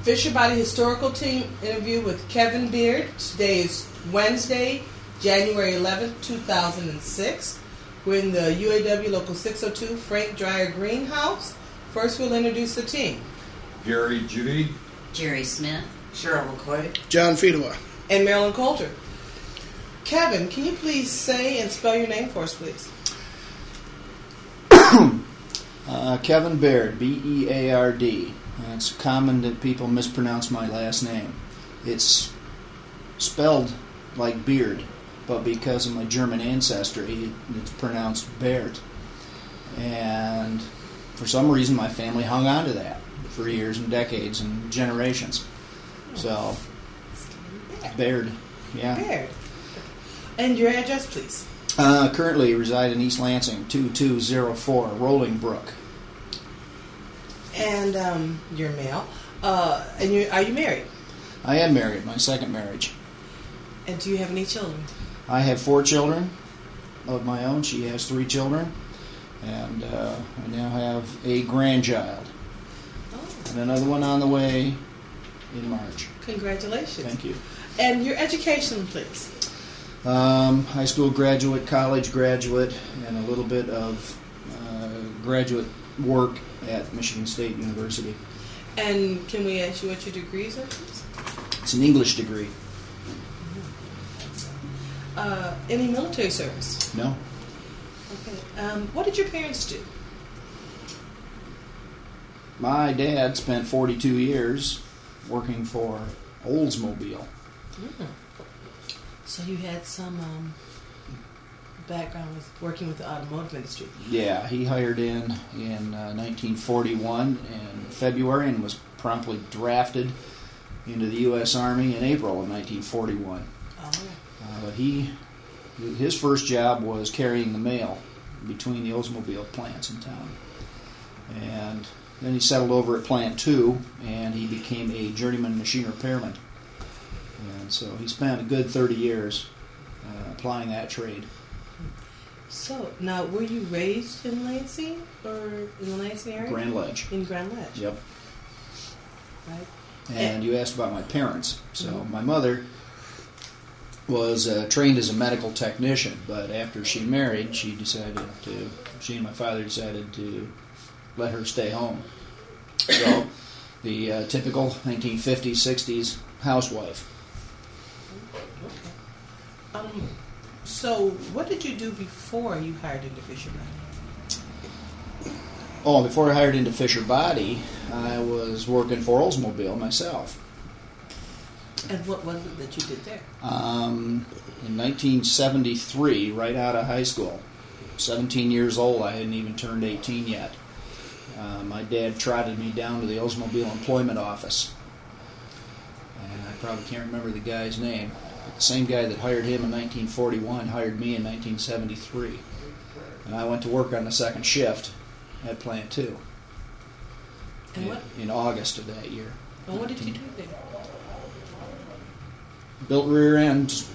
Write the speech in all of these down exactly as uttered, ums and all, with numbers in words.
Fisher Body Historical Team interview with Kevin Beard. Today is Wednesday, January eleventh, two thousand six. We're in the U A W Local six oh two Frank Dreyer Greenhouse. First, we'll introduce the team. Gary Judy. Jerry Smith. Cheryl McCoy. John Fedewa. And Marilyn Coulter. Kevin, can you please say and spell your name for us, please? uh, Kevin Beard, B E A R D. Uh, it's common that people mispronounce my last name. It's spelled like beard, but because of my German ancestry, it's pronounced Baird. And for some reason, my family hung on to that for years and decades and generations. So, Baird, yeah. Baird. And your address, please. Uh, currently reside in East Lansing, two two zero four Rolling Brook. And um, you're male. Uh, and you are you married? I am married, my second marriage. And do you have any children? I have four children of my own. She has three children. And uh, I now have a grandchild. Oh. And another one on the way in March. Congratulations. Thank you. And your education, please. Um, high school graduate, college graduate, and a little bit of uh, graduate work at Michigan State University. And can we ask you what your degrees are, please? It's an English degree. Uh, any military service? No. Okay. Um, what did your parents do? My dad spent forty-two years working for Oldsmobile. Mm. So you had some um, background with working with the automotive industry. Yeah, he hired in in uh, nineteen forty-one in February and was promptly drafted into the U S Army in April of nineteen forty-one. Oh. Uh, but he, his first job was carrying the mail between the Oldsmobile plants in town. And then he settled over at Plant two, and he became a journeyman machine repairman. And so he spent a good thirty years uh, applying that trade. So, now, were you raised in Lansing, or in the Lansing area? Grand Ledge. In Grand Ledge. Yep. Right. And you asked about my parents. So Mm-hmm. my mother was uh, trained as a medical technician, but after she married, she decided to, she and my father decided to let her stay home. So, the uh, typical nineteen fifties, sixties housewife. Okay. Um, so, what did you do before you hired into Fisher Body? Oh, before I hired into Fisher Body, I was working for Oldsmobile myself. And what was it that you did there? Um, in nineteen seventy-three, right out of high school, seventeen years old, I hadn't even turned eighteen yet. Uh, my dad trotted me down to the Oldsmobile employment office. And I probably can't remember the guy's name. But the same guy that hired him in nineteen forty-one hired me in nineteen seventy-three. And I went to work on the second shift at Plant two And in, what? in August of that year. Well, what did you do there? Built rear ends.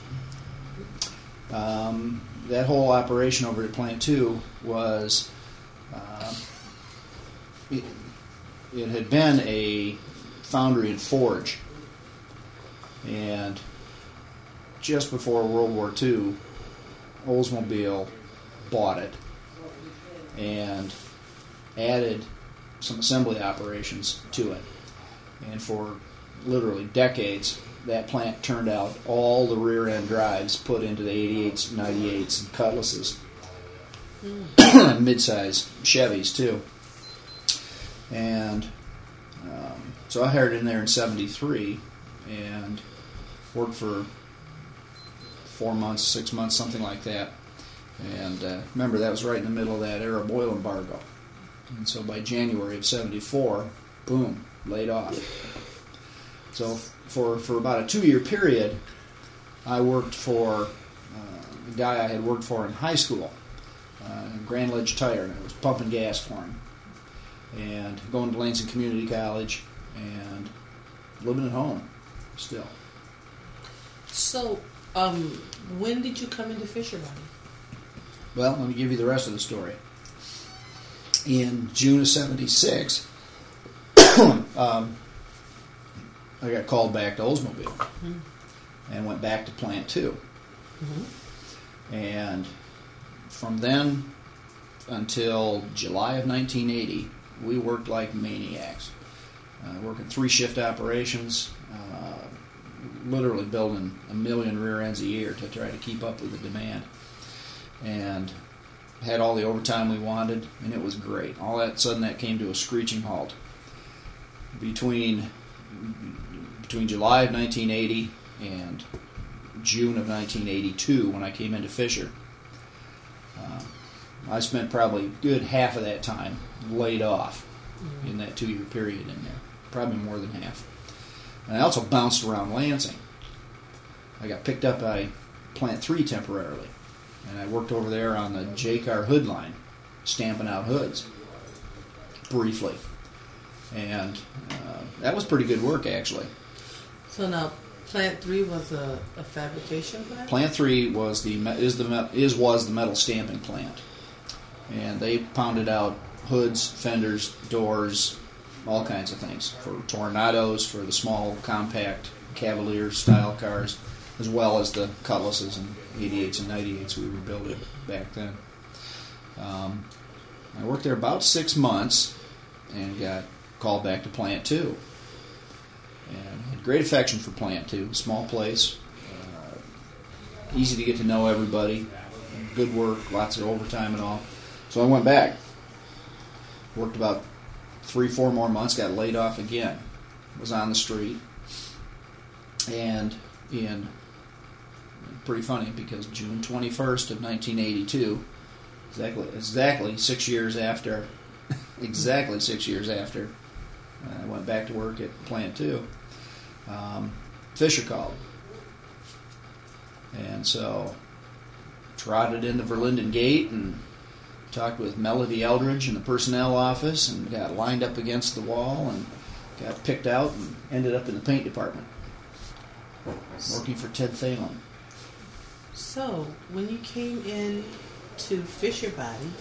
Um, that whole operation over at Plant two was, uh, it, it had been a foundry and forge. And just before World War Two, Oldsmobile bought it and added some assembly operations to it. And for literally decades, that plant turned out all the rear-end drives put into the eighty-eights, ninety-eights, and Cutlasses. Mm. Mid-size Chevys, too. And um, so I hired in there in seventy-three and worked for four months, six months, something like that. And uh, remember, that was right in the middle of that Arab oil embargo. And so by January of seventy-four, boom, laid off. So for, for about a two-year period, I worked for uh, the guy I had worked for in high school, uh, Grand Ledge Tire, and I was pumping gas for him. And going to Lansing Community College and living at home still. So, um, when did you come into Fisher Body? Well, let me give you the rest of the story. In June of seventy-six, um, I got called back to Oldsmobile Mm-hmm. and went back to Plant Two. Mm-hmm. And from then until July of nineteen eighty, we worked like maniacs, uh, working three shift operations, uh, literally building a million rear ends a year to try to keep up with the demand, and had all the overtime we wanted, and it was great. All that sudden that came to a screeching halt between between July of nineteen eighty and June of nineteen eighty-two, when I came into Fisher. Uh, I spent probably a good half of that time laid off mm-hmm. in that two-year period in there, probably more than half. And I also bounced around Lansing. I got picked up by Plant three temporarily, and I worked over there on the J-Car hood line, stamping out hoods, briefly. And uh, that was pretty good work, actually. So now, Plant three was a, a fabrication plant? Plant three was the is the is was the metal stamping plant, and they pounded out hoods, fenders, doors, all kinds of things for Tornados, for the small compact Cavalier style cars, as well as the Cutlasses and eighty-eights and ninety-eights we were building back then. Um, I worked there about six months and got called back to Plant two. And had great affection for Plant two. Small place, uh, easy to get to know everybody, good work, lots of overtime and all. So I went back. Worked about three, four more months, got laid off again. Was on the street. And in, pretty funny, because June twenty-first of nineteen eighty-two, exactly, exactly six years after, exactly six years after, I went back to work at Plant two. Um, Fisher called. And so trotted into Verlinden Gate and talked with Melody Eldridge in the personnel office and got lined up against the wall and got picked out and ended up in the paint department working for Ted Thalen. So when you came in to Fisher Body,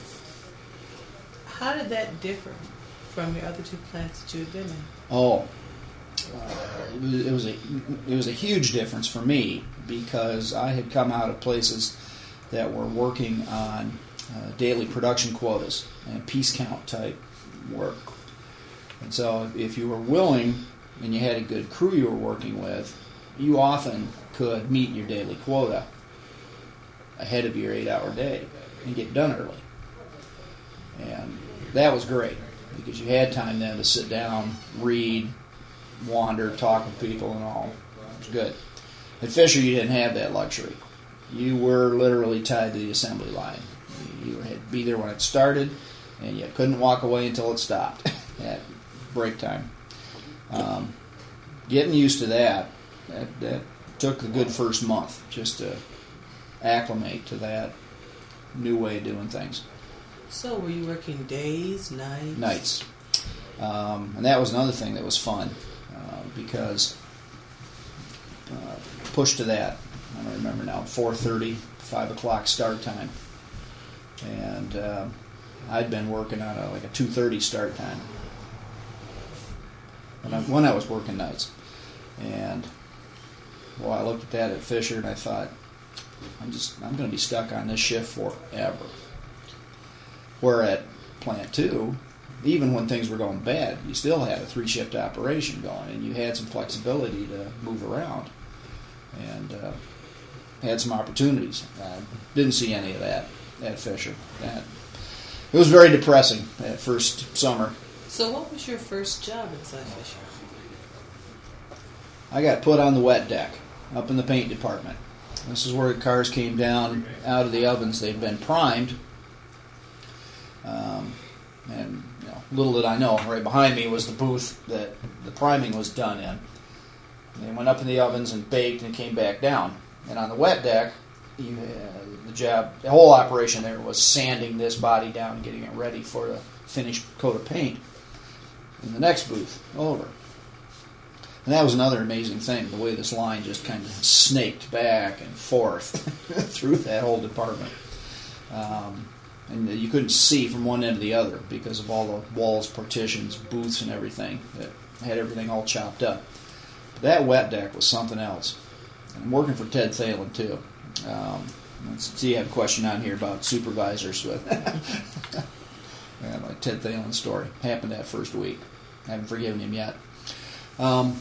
how did that differ from your other two plants that you had been in? Oh, uh, it, was, it was a it was a huge difference for me because I had come out of places that were working on uh, daily production quotas and piece count type work. And so if you were willing and you had a good crew you were working with, you often could meet your daily quota ahead of your eight-hour day and get done early. And that was great because you had time then to sit down, read, wander, talk with people and all. It was good. At Fisher, you didn't have that luxury. You were literally tied to the assembly line. You had to be there when it started, and you couldn't walk away until it stopped at break time. Um, getting used to that, that, that took a good first month just to acclimate to that new way of doing things. So were you working days, nights? Nights. Um, and that was another thing that was fun uh, because uh, pushed to that, I don't remember now, four thirty, five o'clock start time. And uh, I'd been working on a, like a two thirty start time when I, when I was working nights. And well, I looked at that at Fisher and I thought, I'm just I'm going to be stuck on this shift forever. Where at Plant two, even when things were going bad, you still had a three-shift operation going, and you had some flexibility to move around, and uh, had some opportunities. I didn't see any of that at Fisher. That, it was very depressing that first summer. So what was your first job inside Fisher? I got put on the wet deck up in the paint department. This is where the cars came down out of the ovens. They'd been primed. Um, and you know, little did I know, right behind me was the booth that the priming was done in. And they went up in the ovens and baked and came back down. And on the wet deck, you had the job, the whole operation there was sanding this body down and getting it ready for the finished coat of paint in the next booth over. And that was another amazing thing, the way this line just kind of snaked back and forth through that whole department. Um, and you couldn't see from one end to the other because of all the walls, partitions, booths, and everything that had everything all chopped up. that wet deck was something else. And I'm working for Ted Thalen, too. Um, let's see, you have a question on here about supervisors. With yeah, like Ted Thalen's story. Happened that first week. I haven't forgiven him yet. Um,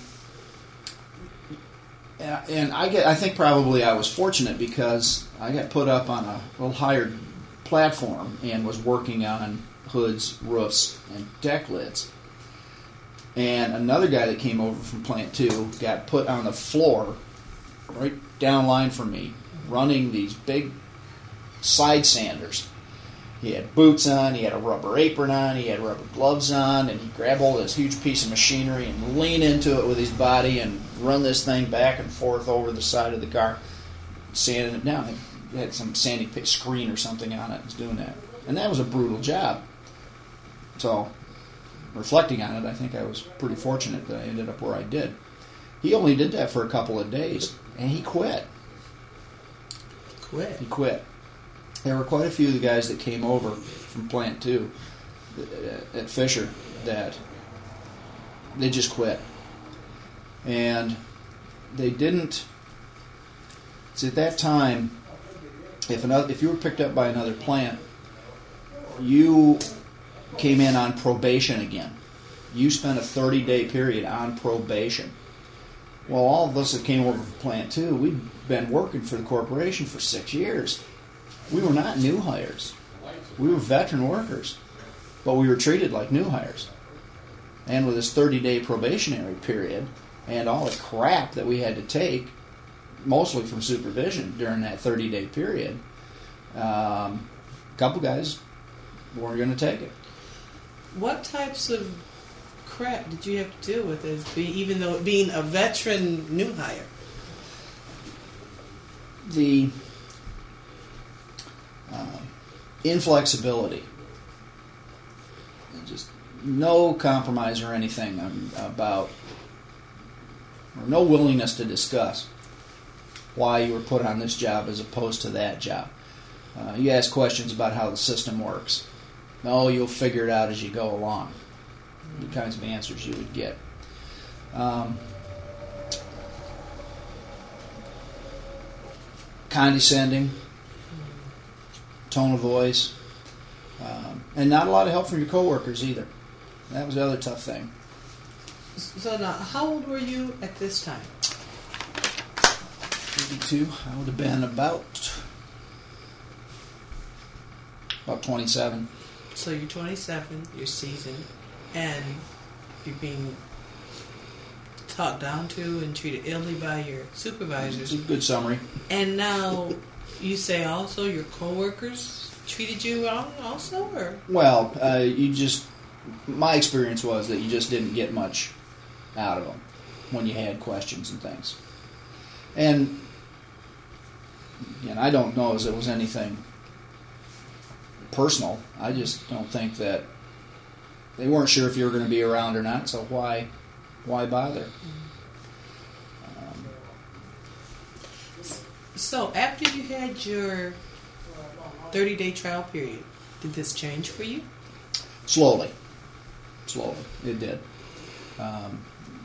and I get, I think probably I was fortunate because I got put up on a little higher platform and was working on hoods, roofs, and deck lids. And another guy that came over from Plant two got put on the floor right down line from me, running these big side sanders. He had boots on, he had a rubber apron on, he had rubber gloves on, and he grabbed hold of this huge piece of machinery and lean into it with his body and run this thing back and forth over the side of the car, sanding it down. It had some sandy pit screen or something on it. It was doing that. And that was a brutal job. So, reflecting on it, I think I was pretty fortunate that I ended up where I did. He only did that for a couple of days, and he quit. Quit? He quit. There were quite a few of the guys that came over from Plant two at Fisher that they just quit. And they didn't... See, at that time, if another, if you were picked up by another plant, you came in on probation again. You spent a thirty-day period on probation. Well, all of us that came over from Plant two, we'd been working for the corporation for six years. We were not new hires. We were veteran workers, but we were treated like new hires. And with this thirty-day probationary period and all the crap that we had to take, mostly from supervision during that thirty-day period, um, a couple guys weren't going to take it. What types of crap did you have to deal with as be, even though being a veteran new hire? The uh, inflexibility, just no compromise or anything about, or no willingness to discuss why you were put on this job as opposed to that job. Uh, you ask questions about how the system works. No, you'll figure it out as you go along. The kinds of answers you would get. Um, condescending, tone of voice, um, and not a lot of help from your coworkers either. That was the other tough thing. So now, how old were you at this time? eighty-two. I would have been about about twenty-seven. So you're twenty-seven, you're seasoned, and you're being talked down to and treated illy by your supervisors. It's a good summary. And now you say also your coworkers treated you wrong also, or? Well, uh, you just, my experience was that you just didn't get much out of them when you had questions and things. And, and I don't know as it was anything personal. I just don't think that they weren't sure if you were going to be around or not, so why why bother? Um, so after you had your thirty-day trial period, did this change for you? Slowly. Slowly. It did. Um,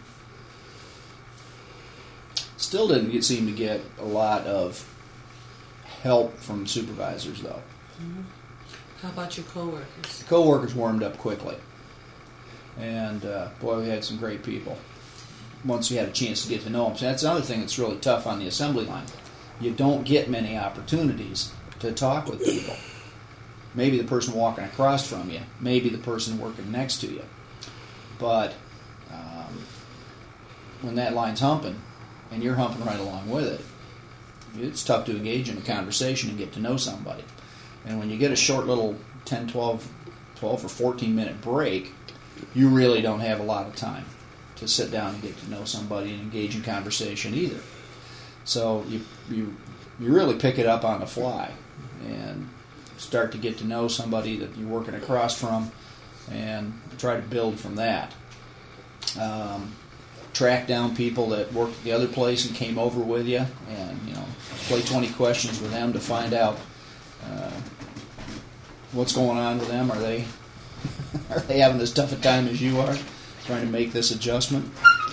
still didn't get, seem to get a lot of help from supervisors, though. Mm-hmm. How about your coworkers? The coworkers warmed up quickly. And, uh, boy, we had some great people once we had a chance to get to know them. So that's another thing that's really tough on the assembly line. You don't get many opportunities to talk with people. Maybe the person walking across from you, maybe the person working next to you. But um, when that line's humping, and you're humping right along with it, it's tough to engage in a conversation and get to know somebody. And when you get a short little ten, twelve, twelve or fourteen minute break, you really don't have a lot of time to sit down and get to know somebody and engage in conversation either. So you you you really pick it up on the fly and start to get to know somebody that you're working across from and try to build from that. Um, track down people that worked at the other place and came over with you, and you know, play twenty questions with them to find out uh, what's going on with them. Are they are they having as tough a time as you are, trying to make this adjustment?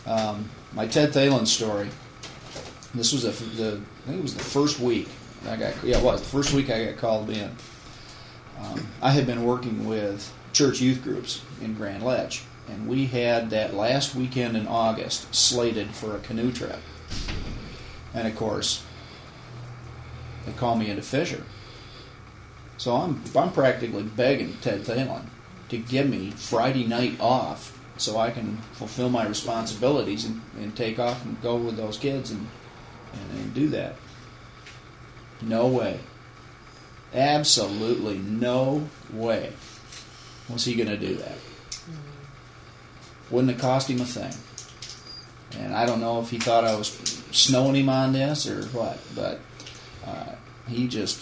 Um, my Ted Thalen story. This was a, the I think it was the first week I got. Yeah, it was the first week I got called in. Um, I had been working with church youth groups in Grand Ledge, and we had that last weekend in August slated for a canoe trip. And of course, they call me into Fisher. So I'm I'm practically begging Ted Thalen to give me Friday night off so I can fulfill my responsibilities and, and take off and go with those kids and, and, and do that. No way. Absolutely no way was he going to do that. Wouldn't have cost him a thing. And I don't know if he thought I was snowing him on this or what, but uh, he just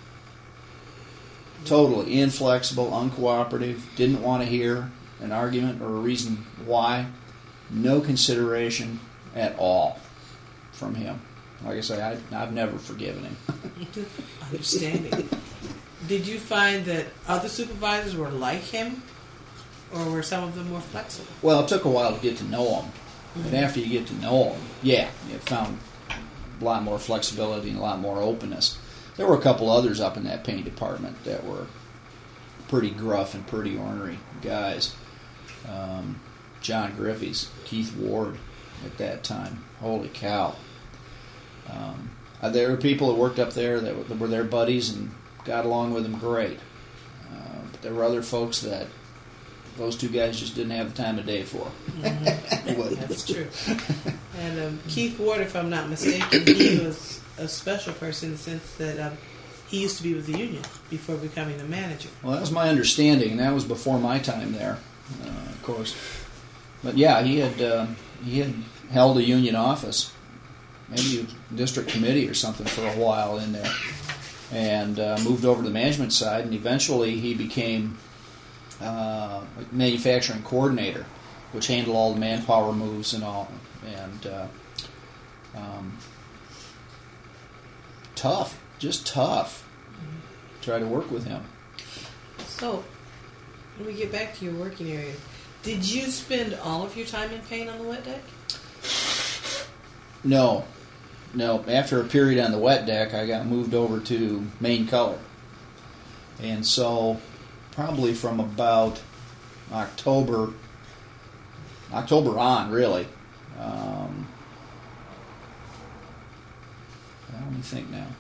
totally inflexible, uncooperative, didn't want to hear an argument or a reason why. No consideration at all from him. Like I say, I, I've never forgiven him. Understanding. Did you find that other supervisors were like him, or were some of them more flexible? Well, it took a while to get to know him. Mm-hmm. And after you get to know him, yeah, you found a lot more flexibility and a lot more openness. There were a couple others up in that paint department that were pretty gruff and pretty ornery guys. Um, John Griffey's, Keith Ward at that time. Holy cow. Um, there were people that worked up there that were, that were their buddies and got along with them great. Uh, but there were other folks that those two guys just didn't have the time of day for. Mm-hmm. That's true. And um, Keith Ward, if I'm not mistaken, he was a special person in the sense that um, he used to be with the union before becoming the manager. Well, that was my understanding, and that was before my time there, uh, of course. But yeah, he had uh, he had held a union office, maybe a district committee or something for a while in there, and uh, moved over to the management side, and eventually he became uh, manufacturing coordinator, which handled all the manpower moves and all, and uh, um, tough, just tough. Try to work with him. So, let me get back to your working area. Did you spend all of your time in paint on the wet deck? No. No. After a period on the wet deck, I got moved over to main color. And so, probably from about October, October on, really. Um, let me think now.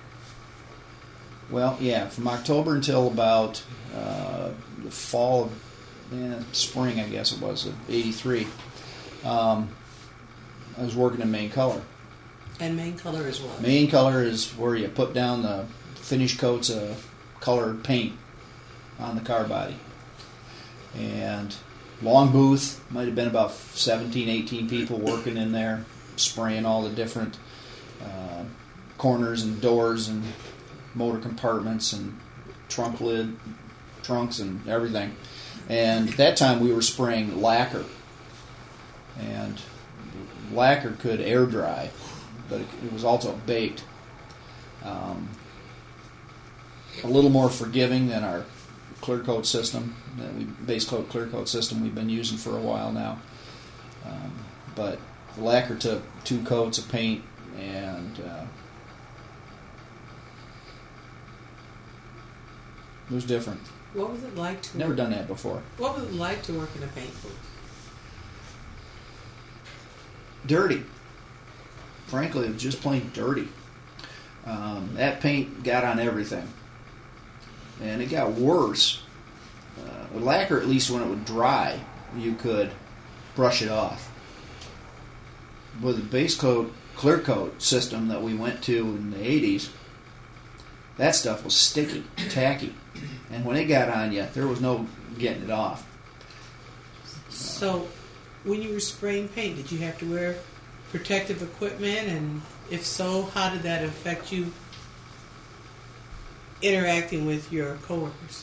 Well, yeah, from October until about uh, the fall of, eh, spring, I guess it was, of eighty-three, um, I was working in main color. And main color is what? Main color is where you put down the finish coats of colored paint on the car body. And long booth, might have been about seventeen, eighteen people working in there, spraying all the different uh, corners and doors and motor compartments and trunk lid, trunks and everything. And at that time we were spraying lacquer. And lacquer could air dry, but it was also baked. Um, a little more forgiving than our clear coat system, that we base coat clear coat system we've been using for a while now. Um, but the lacquer took two coats of paint and uh, it was different. What was it like to Never work? done that before. What was it like to work in a paint booth? Dirty. Frankly, it was just plain dirty. Um, that paint got on everything. And it got worse. Uh, with lacquer, at least when it would dry, you could brush it off. With the base coat, clear coat system that we went to in the eighties, that stuff was sticky, tacky. And when it got on you, there was no getting it off. So, when you were spraying paint, did you have to wear protective equipment? And if so, how did that affect you interacting with your coworkers?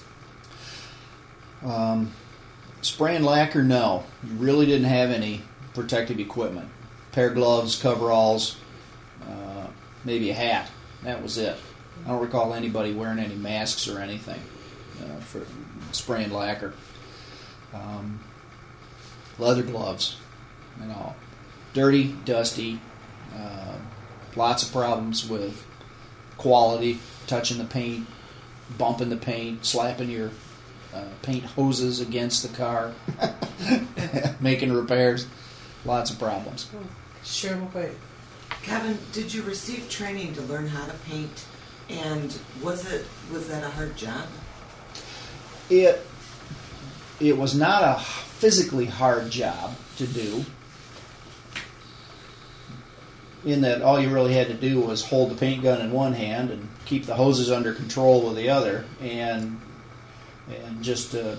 Um, spraying lacquer, no. You really didn't have any protective equipment. Pair of gloves, coveralls, uh, maybe a hat. That was it. I don't recall anybody wearing any masks or anything uh, for spraying lacquer. Um, leather gloves. and all. Dirty, dusty, uh, lots of problems with quality, touching the paint, bumping the paint, slapping your uh, paint hoses against the car, making repairs. Lots of problems. Sure, wait. Kevin, did you receive training to learn how to paint? And was it was that a hard job? It it was not a physically hard job to do, in that all you really had to do was hold the paint gun in one hand and keep the hoses under control with the other, and and just uh,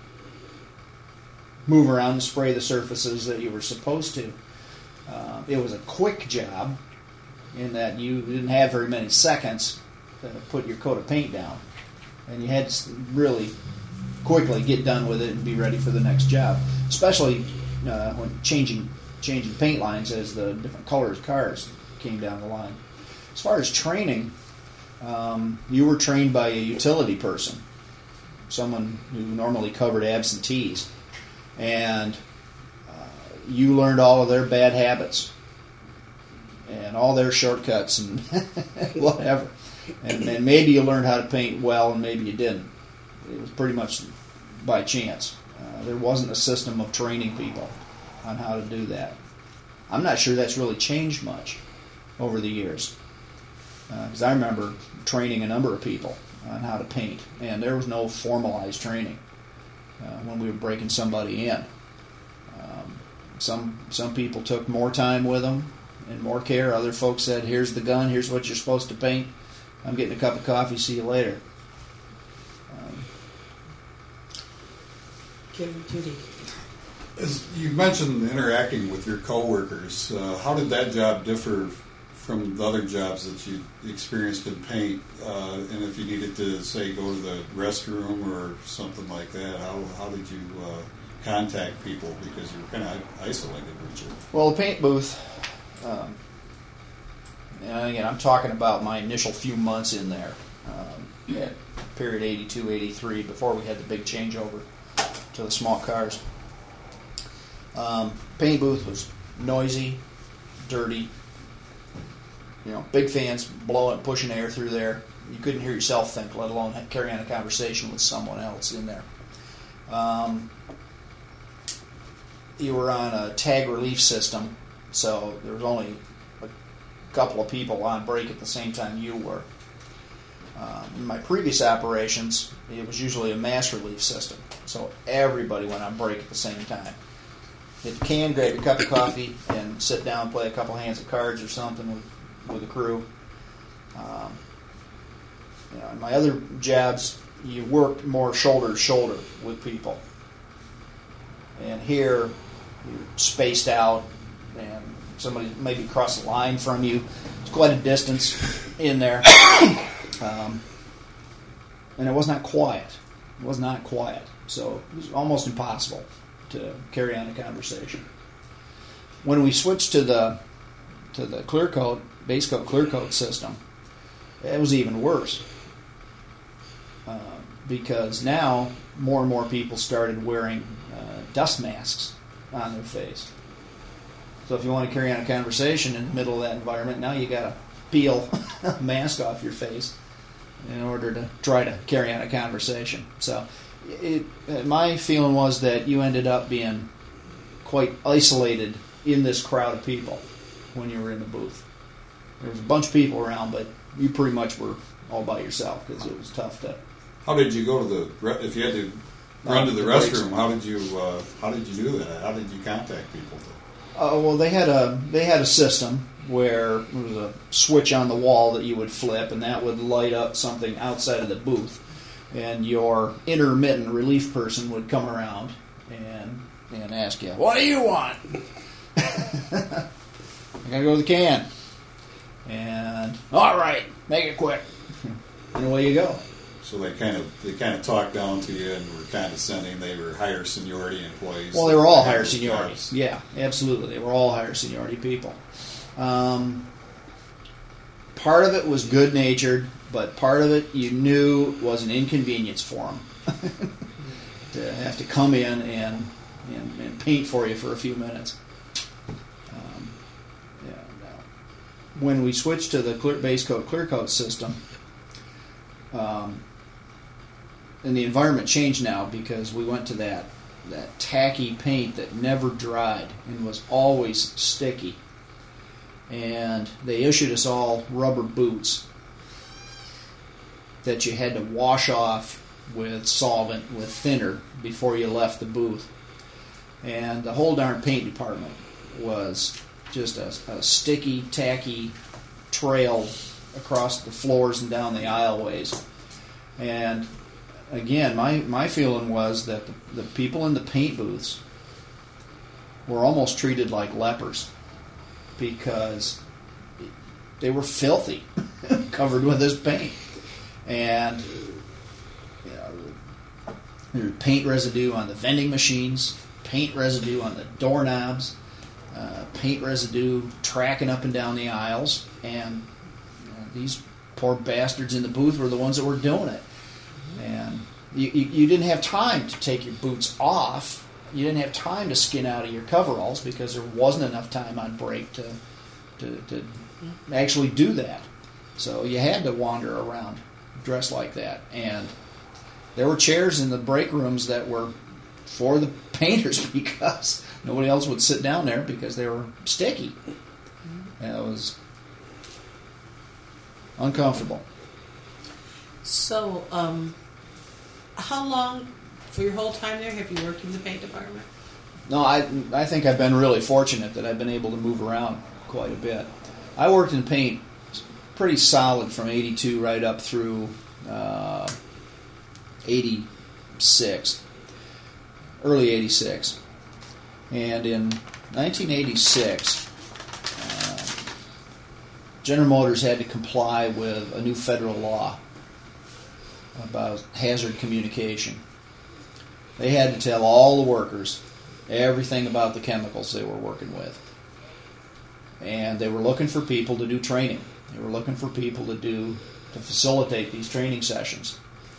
move around and spray the surfaces that you were supposed to. Uh, it was a quick job in that you didn't have very many seconds to put your coat of paint down, and you had to really quickly get done with it and be ready for the next job, especially uh, when changing changing paint lines as the different colors cars came down the line. As far as training, um, you were trained by a utility person, someone who normally covered absentees, and you learned all of their bad habits and all their shortcuts and whatever. And, and maybe you learned how to paint well and maybe you didn't. It was pretty much by chance. Uh, there wasn't a system of training people on how to do that. I'm not sure that's really changed much over the years. Because uh, I remember training a number of people on how to paint, and there was no formalized training uh, when we were breaking somebody in. Um, Some some people took more time with them and more care. Other folks said, here's the gun, here's what you're supposed to paint. I'm getting a cup of coffee, see you later. Um, Kim, Judy. As you mentioned interacting with your coworkers, uh, how did that job differ from the other jobs that you experienced in paint? Uh, and if you needed to, say, go to the restroom or something like that, how, how did you... Uh, contact people, because you were kind of isolated, weren't you? Well, the paint booth, um, and again, I'm talking about my initial few months in there, um, at period eighty-two, eighty-three, before we had the big changeover to the small cars. Um, paint booth was noisy, dirty, you know, big fans blowing, pushing air through there. You couldn't hear yourself think, let alone carry on a conversation with someone else in there. Um, You were on a tag relief system, so there was only a couple of people on break at the same time you were. Um, in my previous operations, it was usually a mass relief system, so everybody went on break at the same time. Hit the can, grab your cup of coffee, and sit down and play a couple hands of cards or something with, with the crew. Um, you know, in my other jobs, you worked more shoulder to shoulder with people. And here, you're spaced out, and somebody maybe across the line from you. It's quite a distance in there. Um, and it was not quiet. It was not quiet. So it was almost impossible to carry on a conversation. When we switched to the to the clear coat, base coat clear coat system, it was even worse. Uh, because now more and more people started wearing uh, dust masks on their face. So if you want to carry on a conversation in the middle of that environment, now you got to peel a mask off your face in order to try to carry on a conversation. So it, my feeling was that you ended up being quite isolated in this crowd of people when you were in the booth. There was a bunch of people around, but you pretty much were all by yourself because it was tough to... How did you go to the... If you had to run to the restroom, how did you uh, how did you do that? How did you contact people? Uh, well, they had a they had a system where there was a switch on the wall that you would flip, and that would light up something outside of the booth, and your intermittent relief person would come around and and ask you, "What do you want?" I gotta go to the can, and all right, make it quick, and away you go. So they kind of they kind of talked down to you and were condescending. They were higher seniority employees. Well, they were all higher seniority. Yeah, absolutely. They were all higher seniority people. Um, part of it was good-natured, but part of it you knew was an inconvenience for them to have to come in and, and, and paint for you for a few minutes. when we switched to the clear, base coat, clear coat system, um, and the environment changed now because we went to that that tacky paint that never dried and was always sticky. And they issued us all rubber boots that you had to wash off with solvent, with thinner, before you left the booth. And the whole darn paint department was just a, a sticky, tacky trail across the floors and down the aisleways. And again, my, my feeling was that the, the people in the paint booths were almost treated like lepers because they were filthy, covered with this paint. And you know, there was paint residue on the vending machines, paint residue on the doorknobs, uh, paint residue tracking up and down the aisles, and you know, these poor bastards in the booth were the ones that were doing it. And you, you, you didn't have time to take your boots off. You didn't have time to skin out of your coveralls because there wasn't enough time on break to, to, to actually do that. So you had to wander around dressed like that. And there were chairs in the break rooms that were for the painters because nobody else would sit down there because they were sticky. And it was uncomfortable. So, um, how long, for your whole time there, have you worked in the paint department? No, I I think I've been really fortunate that I've been able to move around quite a bit. I worked in paint pretty solid from eighty-two right up through uh, eighty-six, early eighty-six. And in nineteen eighty-six, uh, General Motors had to comply with a new federal law about hazard communication. They had to tell all the workers everything about the chemicals they were working with. And they were looking for people to do training. They were looking for people to do to facilitate these training sessions.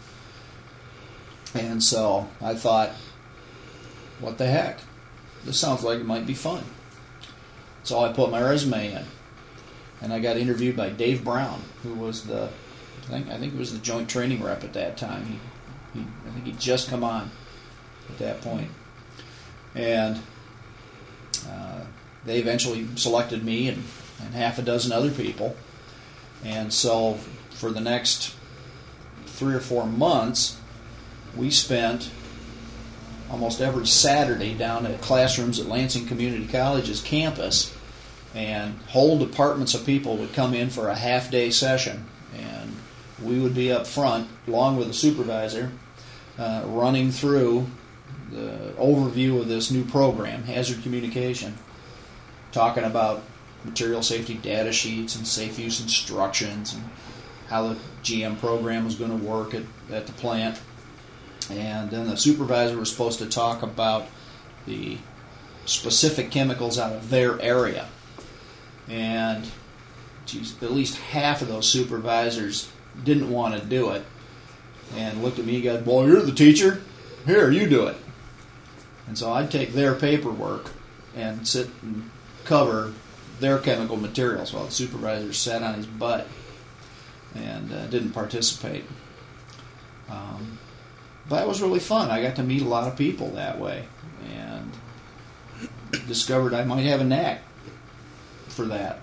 And so I thought, what the heck? This sounds like it might be fun. So I put my resume in. And I got interviewed by Dave Brown, who was the I think I think he was the joint training rep at that time. He, he I think he'd just come on at that point. And uh, they eventually selected me and, and half a dozen other people. And so for the next three or four months, we spent almost every Saturday down at classrooms at Lansing Community College's campus, and whole departments of people would come in for a half-day session, and we would be up front, along with the supervisor, uh, running through the overview of this new program, Hazard Communication, talking about material safety data sheets and safe use instructions and how the G M program was going to work at, at the plant. And then the supervisor was supposed to talk about the specific chemicals out of their area. And geez, at least half of those supervisors didn't want to do it and looked at me and go, well, you're the teacher. Here, you do it. And so I'd take their paperwork and sit and cover their chemical materials while the supervisor sat on his butt and uh, didn't participate. Um, but it was really fun. I got to meet a lot of people that way and discovered I might have a knack for that.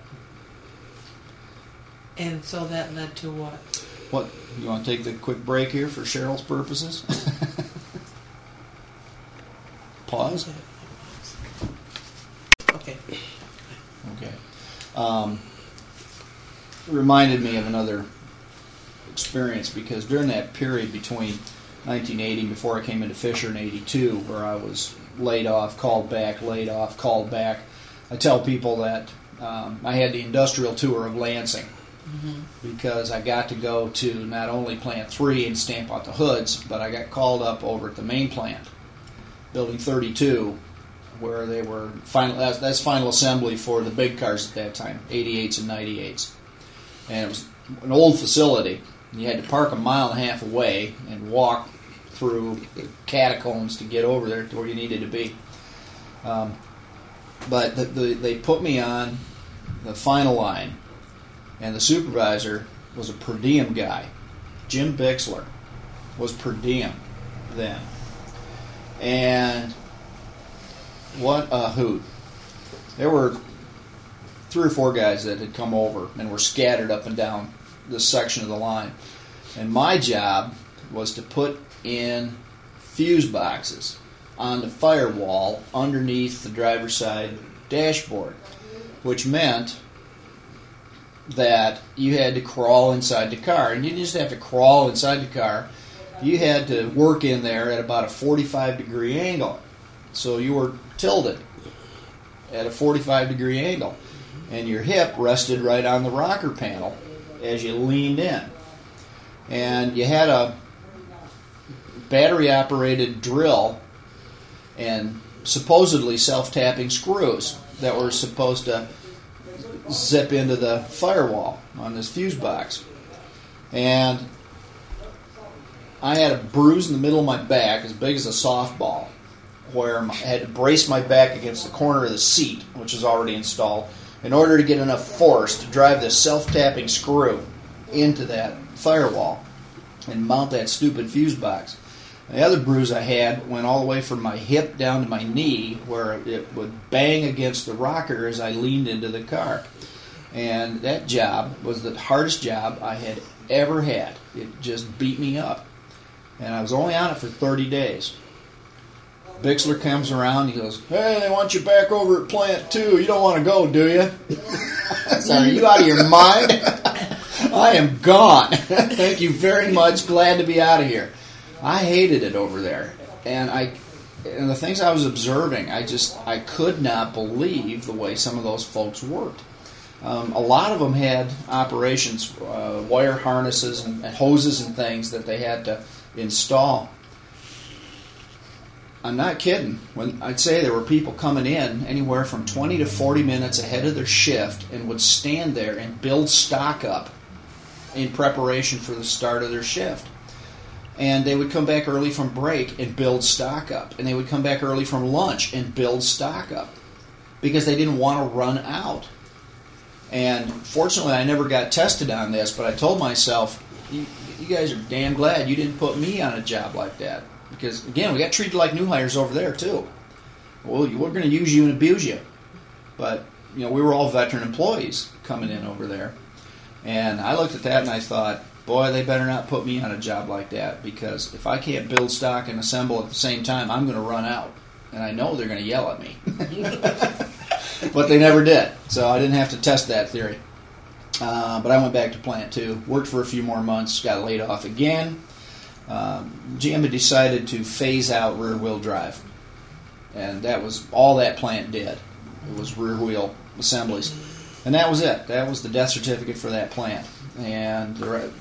And so that led to what? What? You want to take the quick break here for Cheryl's purposes? Pause? Okay. Okay. Um, it reminded me of another experience because during that period between nineteen eighty, before I came into Fisher in eighty-two, where I was laid off, called back, laid off, called back, I tell people that um, I had the industrial tour of Lansing. Mm-hmm. Because I got to go to not only Plant three and stamp out the hoods, but I got called up over at the main plant, Building thirty-two, where they were final. That's, that's final assembly for the big cars at that time, eighty-eights and ninety-eights, and it was an old facility. You had to park a mile and a half away and walk through catacombs to get over there to where you needed to be. Um, but the, the, they put me on the final line. and the supervisor was a per diem guy. Jim Bixler was per diem then. And what a hoot. There were three or four guys that had come over and were scattered up and down this section of the line. And my job was to put in fuse boxes on the firewall underneath the driver's side dashboard, which meant that you had to crawl inside the car. And you didn't just have to crawl inside the car. You had to work in there at about a forty-five degree angle. So you were tilted at a forty-five degree angle. And your hip rested right on the rocker panel as you leaned in. And you had a battery-operated drill and supposedly self-tapping screws that were supposed to zip into the firewall on this fuse box. And I had a bruise in the middle of my back as big as a softball, where I had to brace my back against the corner of the seat, which is already installed, in order to get enough force to drive this self-tapping screw into that firewall and mount that stupid fuse box. And the other bruise I had went all the way from my hip down to my knee, where it would bang against the rocker as I leaned into the car. And that job was the hardest job I had ever had. It just beat me up. And I was only on it for thirty days. Bixler comes around, he goes, "Hey, they want you back over at plant two. You don't want to go, do you?" I said, "Are you out of your mind?" I am gone. Thank you very much. Glad to be out of here. I hated it over there. And I and the things I was observing, I just I could not believe the way some of those folks worked. Um, a lot of them had operations, uh, wire harnesses and, and hoses and things that they had to install. I'm not kidding. When I'd say there were people coming in anywhere from twenty to forty minutes ahead of their shift and would stand there and build stock up in preparation for the start of their shift. And they would come back early from break and build stock up. And they would come back early from lunch and build stock up because they didn't want to run out. And fortunately, I never got tested on this, but I told myself, you, you guys are damn glad you didn't put me on a job like that. Because, again, we got treated like new hires over there, too. Well, we're going to use you and abuse you. But, you know, we were all veteran employees coming in over there. And I looked at that and I thought, boy, they better not put me on a job like that, because if I can't build stock and assemble at the same time, I'm going to run out. And I know they're going to yell at me. But they never did, so I didn't have to test that theory. Uh, but I went back to Plant two, worked for a few more months, got laid off again. Um, G M had decided to phase out rear-wheel drive, and that was all that plant did. It was rear-wheel assemblies. And that was it. That was the death certificate for that plant. And there were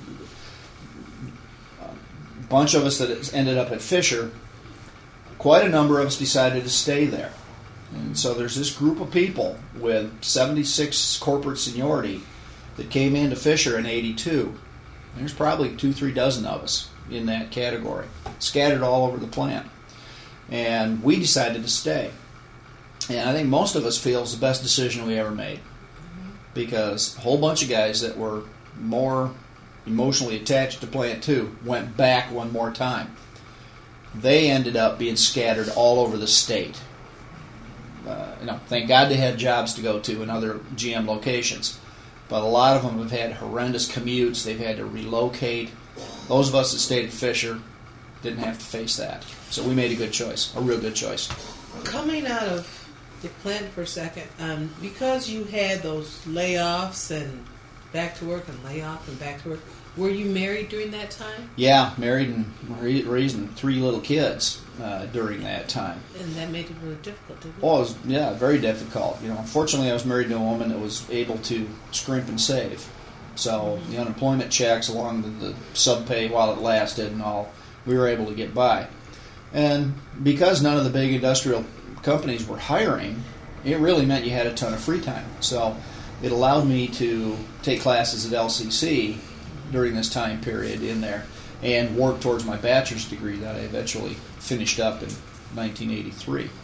a bunch of us that ended up at Fisher, quite a number of us decided to stay there. And so there's this group of people with seventy-six corporate seniority that came into Fisher in eighty-two. There's probably two, three dozen of us in that category, scattered all over the plant. And we decided to stay. And I think most of us feel it's the best decision we ever made, because a whole bunch of guys that were more emotionally attached to Plant two went back one more time. They ended up being scattered all over the state. Uh, you know, thank God they had jobs to go to in other G M locations. But a lot of them have had horrendous commutes. They've had to relocate. Those of us that stayed at Fisher didn't have to face that. So we made a good choice, a real good choice. Coming out of the plant for a second, um, because you had those layoffs and back to work and layoff and back to work, were you married during that time? Yeah, married and raising three little kids uh, during that time. And that made it really difficult, didn't it? Well, it was, yeah, very difficult. You know, unfortunately, I was married to a woman that was able to scrimp and save. So the unemployment checks, along with the sub pay while it lasted and all, we were able to get by. And because none of the big industrial companies were hiring, it really meant you had a ton of free time. So it allowed me to take classes at L C C during this time period in there and work towards my bachelor's degree that I eventually finished up in nineteen eighty-three.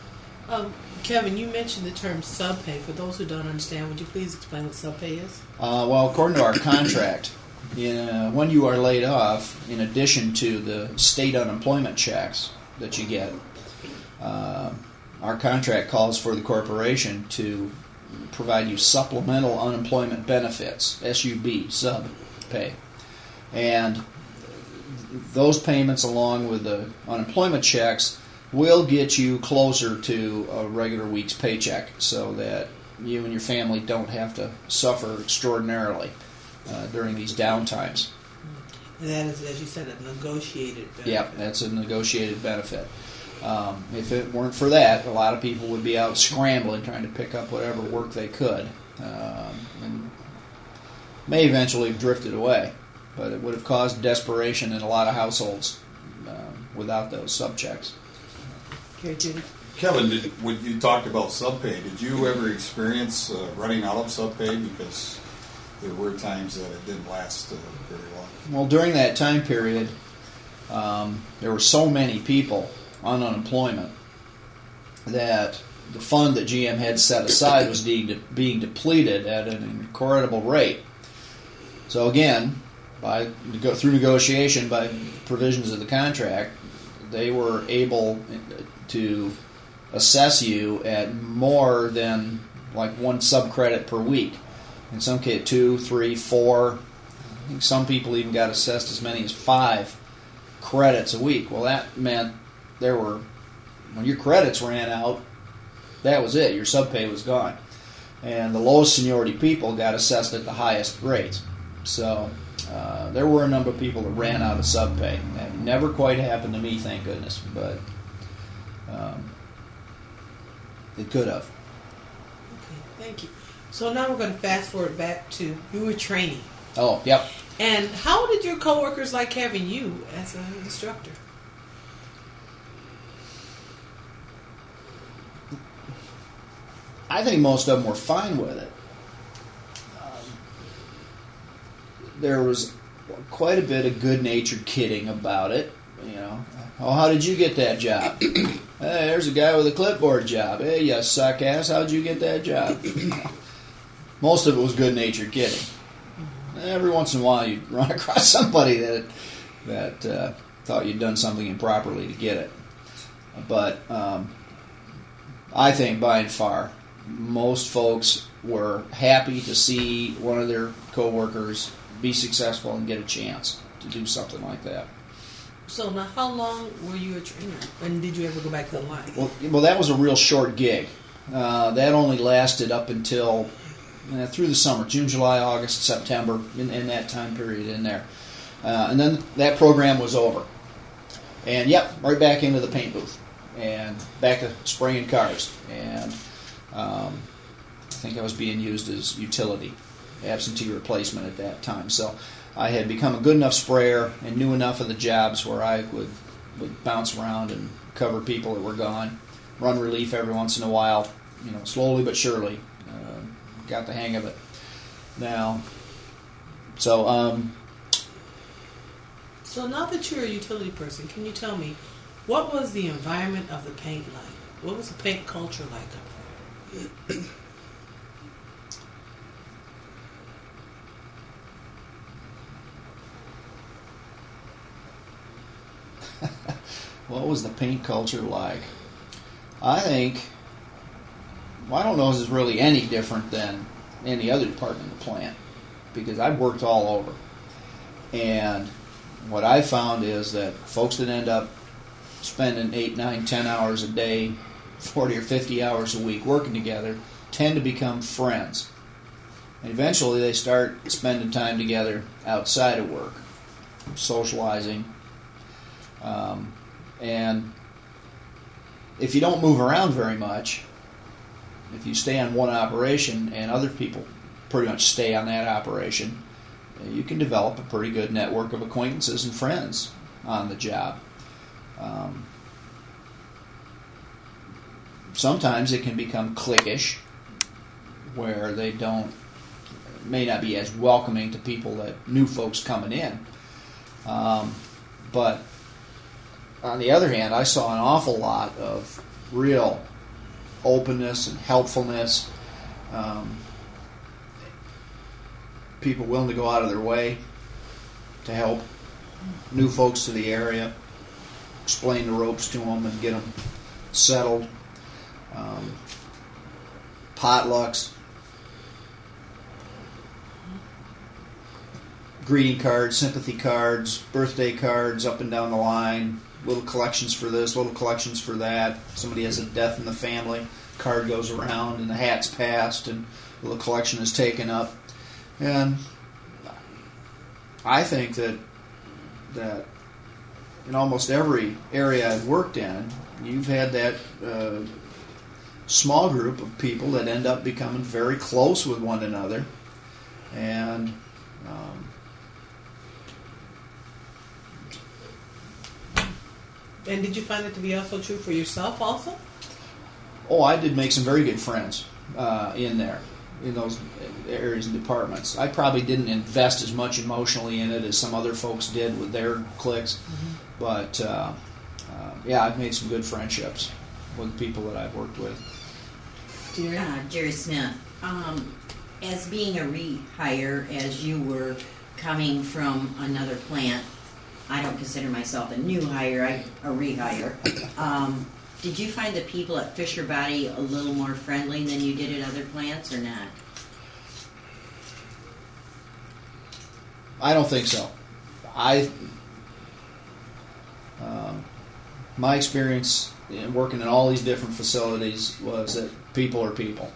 Um, Kevin, you mentioned the term subpay. For those who don't understand, would you please explain what subpay is? Uh, well, according to our contract, in, uh, when you are laid off, in addition to the state unemployment checks that you get, uh, our contract calls for the corporation to provide you supplemental unemployment benefits, S U B, sub pay. And those payments, along with the unemployment checks, will get you closer to a regular week's paycheck so that you and your family don't have to suffer extraordinarily uh, during these downtimes. And that is, as you said, a negotiated benefit. Yeah, that's a negotiated benefit. Um, if it weren't for that, a lot of people would be out scrambling trying to pick up whatever work they could, um, and may eventually have drifted away. But it would have caused desperation in a lot of households um, without those subchecks. Okay, Judy. Kevin, did, when you talked about subpay, did you ever experience uh, running out of subpay? Because there were times that it didn't last uh, very long. Well, during that time period, um, there were so many people on unemployment that the fund that G M had set aside was being, being depleted at an incredible rate. So again, by go through negotiation, by provisions of the contract, they were able to assess you at more than like one subcredit per week. In some cases, two, three, four. I think some people even got assessed as many as five credits a week. Well, that meant there were, when your credits ran out, that was it. Your subpay was gone. And the lowest seniority people got assessed at the highest rates. So uh, there were a number of people that ran out of subpay. That never quite happened to me, thank goodness, but um, it could have. Okay, thank you. So now we're going to fast forward back to you were training. Oh, yep. And how did your coworkers like having you as an instructor? I think most of them were fine with it. Um, there was quite a bit of good-natured kidding about it. You know, oh, how did you get that job? Hey, there's a guy with a clipboard job. Hey, you suck ass, how'd you get that job? Most of it was good-natured kidding. Every once in a while, you'd run across somebody that that uh, thought you'd done something improperly to get it. But um, I think, by and far, most folks were happy to see one of their coworkers be successful and get a chance to do something like that. So now, how long were you a trainer, and did you ever go back to the line? Well, well, that was a real short gig. Uh, that only lasted up until uh, through the summer, June, July, August, September, in, in that time period in there. Uh, and then that program was over. And, yep, right back into the paint booth and back to spraying cars. And um, I think I was being used as utility, absentee replacement at that time. So I had become a good enough sprayer and knew enough of the jobs where I would, would bounce around and cover people that were gone, run relief every once in a while, you know, slowly but surely. Uh, got the hang of it now. So, um, so now that you're a utility person, can you tell me, what was the environment of the paint like? What was the paint culture like up there? What was the paint culture like? I think, well, I don't know if it's really any different than any other department of the plant, because I've worked all over. And what I found is that folks that end up spending eight, nine, ten hours a day, forty or fifty hours a week working together, tend to become friends. And eventually they start spending time together outside of work, socializing. Um, and if you don't move around very much, if you stay on one operation and other people pretty much stay on that operation, you can develop a pretty good network of acquaintances and friends on the job. Um, sometimes it can become cliquish, where they don't, may not be as welcoming to people that new folks coming in. Um, but on the other hand, I saw an awful lot of real openness and helpfulness. Um, people willing to go out of their way to help new folks to the area, explain the ropes to them and get them settled. Um, potlucks, greeting cards, sympathy cards, birthday cards up and down the line, little collections for this, little collections for that. Somebody has a death in the family, card goes around and the hat's passed and a little collection is taken up. And I think that that in almost every area I've worked in, you've had that uh, small group of people that end up becoming very close with one another. And um, And did you find it to be also true for yourself also? oh, I did make some very good friends uh, in there, in those areas and departments. I probably didn't invest as much emotionally in it as some other folks did with their cliques, mm-hmm. but uh, uh, yeah, I've made some good friendships with people that I've worked with. Jerry? Uh, Jerry Smith. Um, as being a rehire, as you were coming from another plant, I don't consider myself a new hire, I, a rehire. Um, did you find the people at Fisher Body a little more friendly than you did at other plants or not? I don't think so. I, um, my experience in working in all these different facilities was that people are people.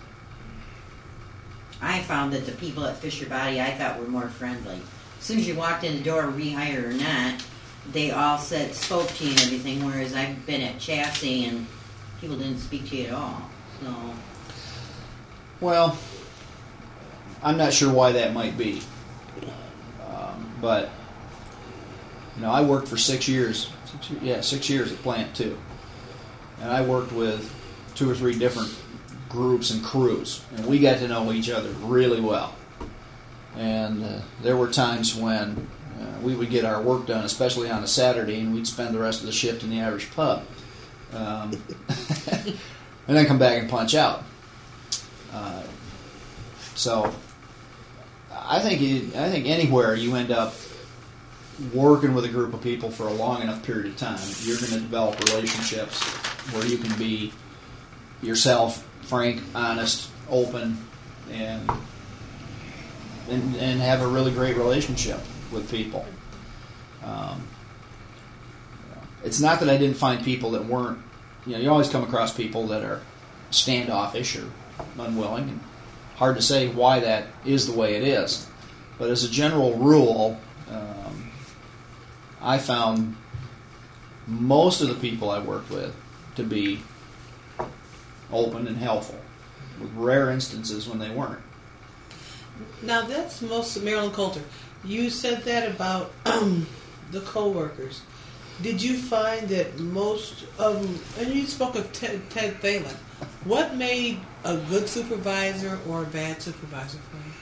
I found that the people at Fisher Body I thought were more friendly. As soon as you walked in the door, rehire or not, they all said, spoke to you and everything, whereas I've been at Chassis and people didn't speak to you at all. So, well, I'm not sure why that might be. Um, but, you know, I worked for six years. Six, yeah, six years at Plant two. And I worked with two or three different groups and crews. And we got to know each other really well. And uh, there were times when uh, we would get our work done, especially on a Saturday, and we'd spend the rest of the shift in the Irish pub. Um, and then come back and punch out. Uh, so I think you, I think anywhere you end up working with a group of people for a long enough period of time, you're going to develop relationships where you can be yourself, frank, honest, open, and and, and have a really great relationship with people. Um, it's not that I didn't find people that weren't, you know, you always come across people that are standoffish or unwilling, and hard to say why that is the way it is. But as a general rule, um, I found most of the people I worked with to be open and helpful, with rare instances when they weren't. Now that's most of Marilyn Coulter. You said that about um, the co-workers. Did you find that most of them, and you spoke of Ted, Ted Thalen, what made a good supervisor or a bad supervisor for you?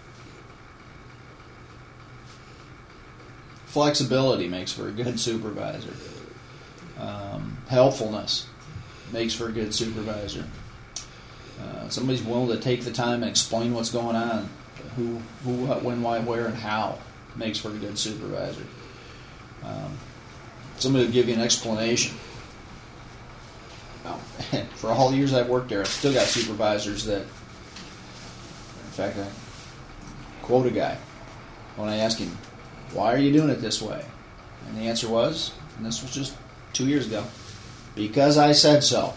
Flexibility makes for a good supervisor. Um, helpfulness makes for a good supervisor. Uh, somebody's willing to take the time and explain what's going on, who, who, what, when, why, where, and how makes for a good supervisor. Um, somebody will give you an explanation. Now, for all the years I've worked there, I've still got supervisors that, in fact, I quote a guy when I ask him, "Why are you doing it this way?" And the answer was, and this was just two years ago, "Because I said so."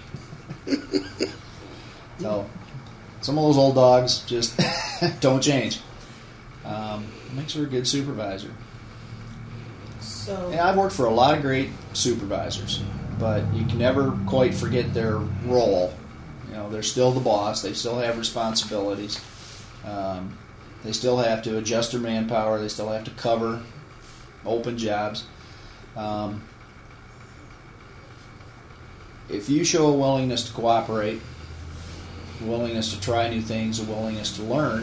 So, some of those old dogs just don't change. Um, makes for a good supervisor. So, And I've worked for a lot of great supervisors, but you can never quite forget their role. You know, they're still the boss. They still have responsibilities. Um, they still have to adjust their manpower. They still have to cover open jobs. Um, if you show a willingness to cooperate, a willingness to try new things, a willingness to learn,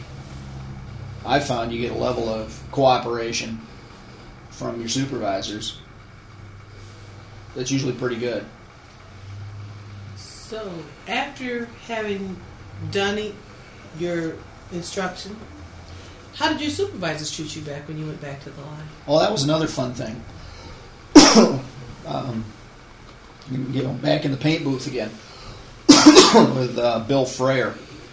I found you get a level of cooperation from your supervisors that's usually pretty good. So, after having done it, your instruction, how did your supervisors treat you back when you went back to the line? Well, that was another fun thing. um, you know, back in the paint booth again with uh, Bill Frayer.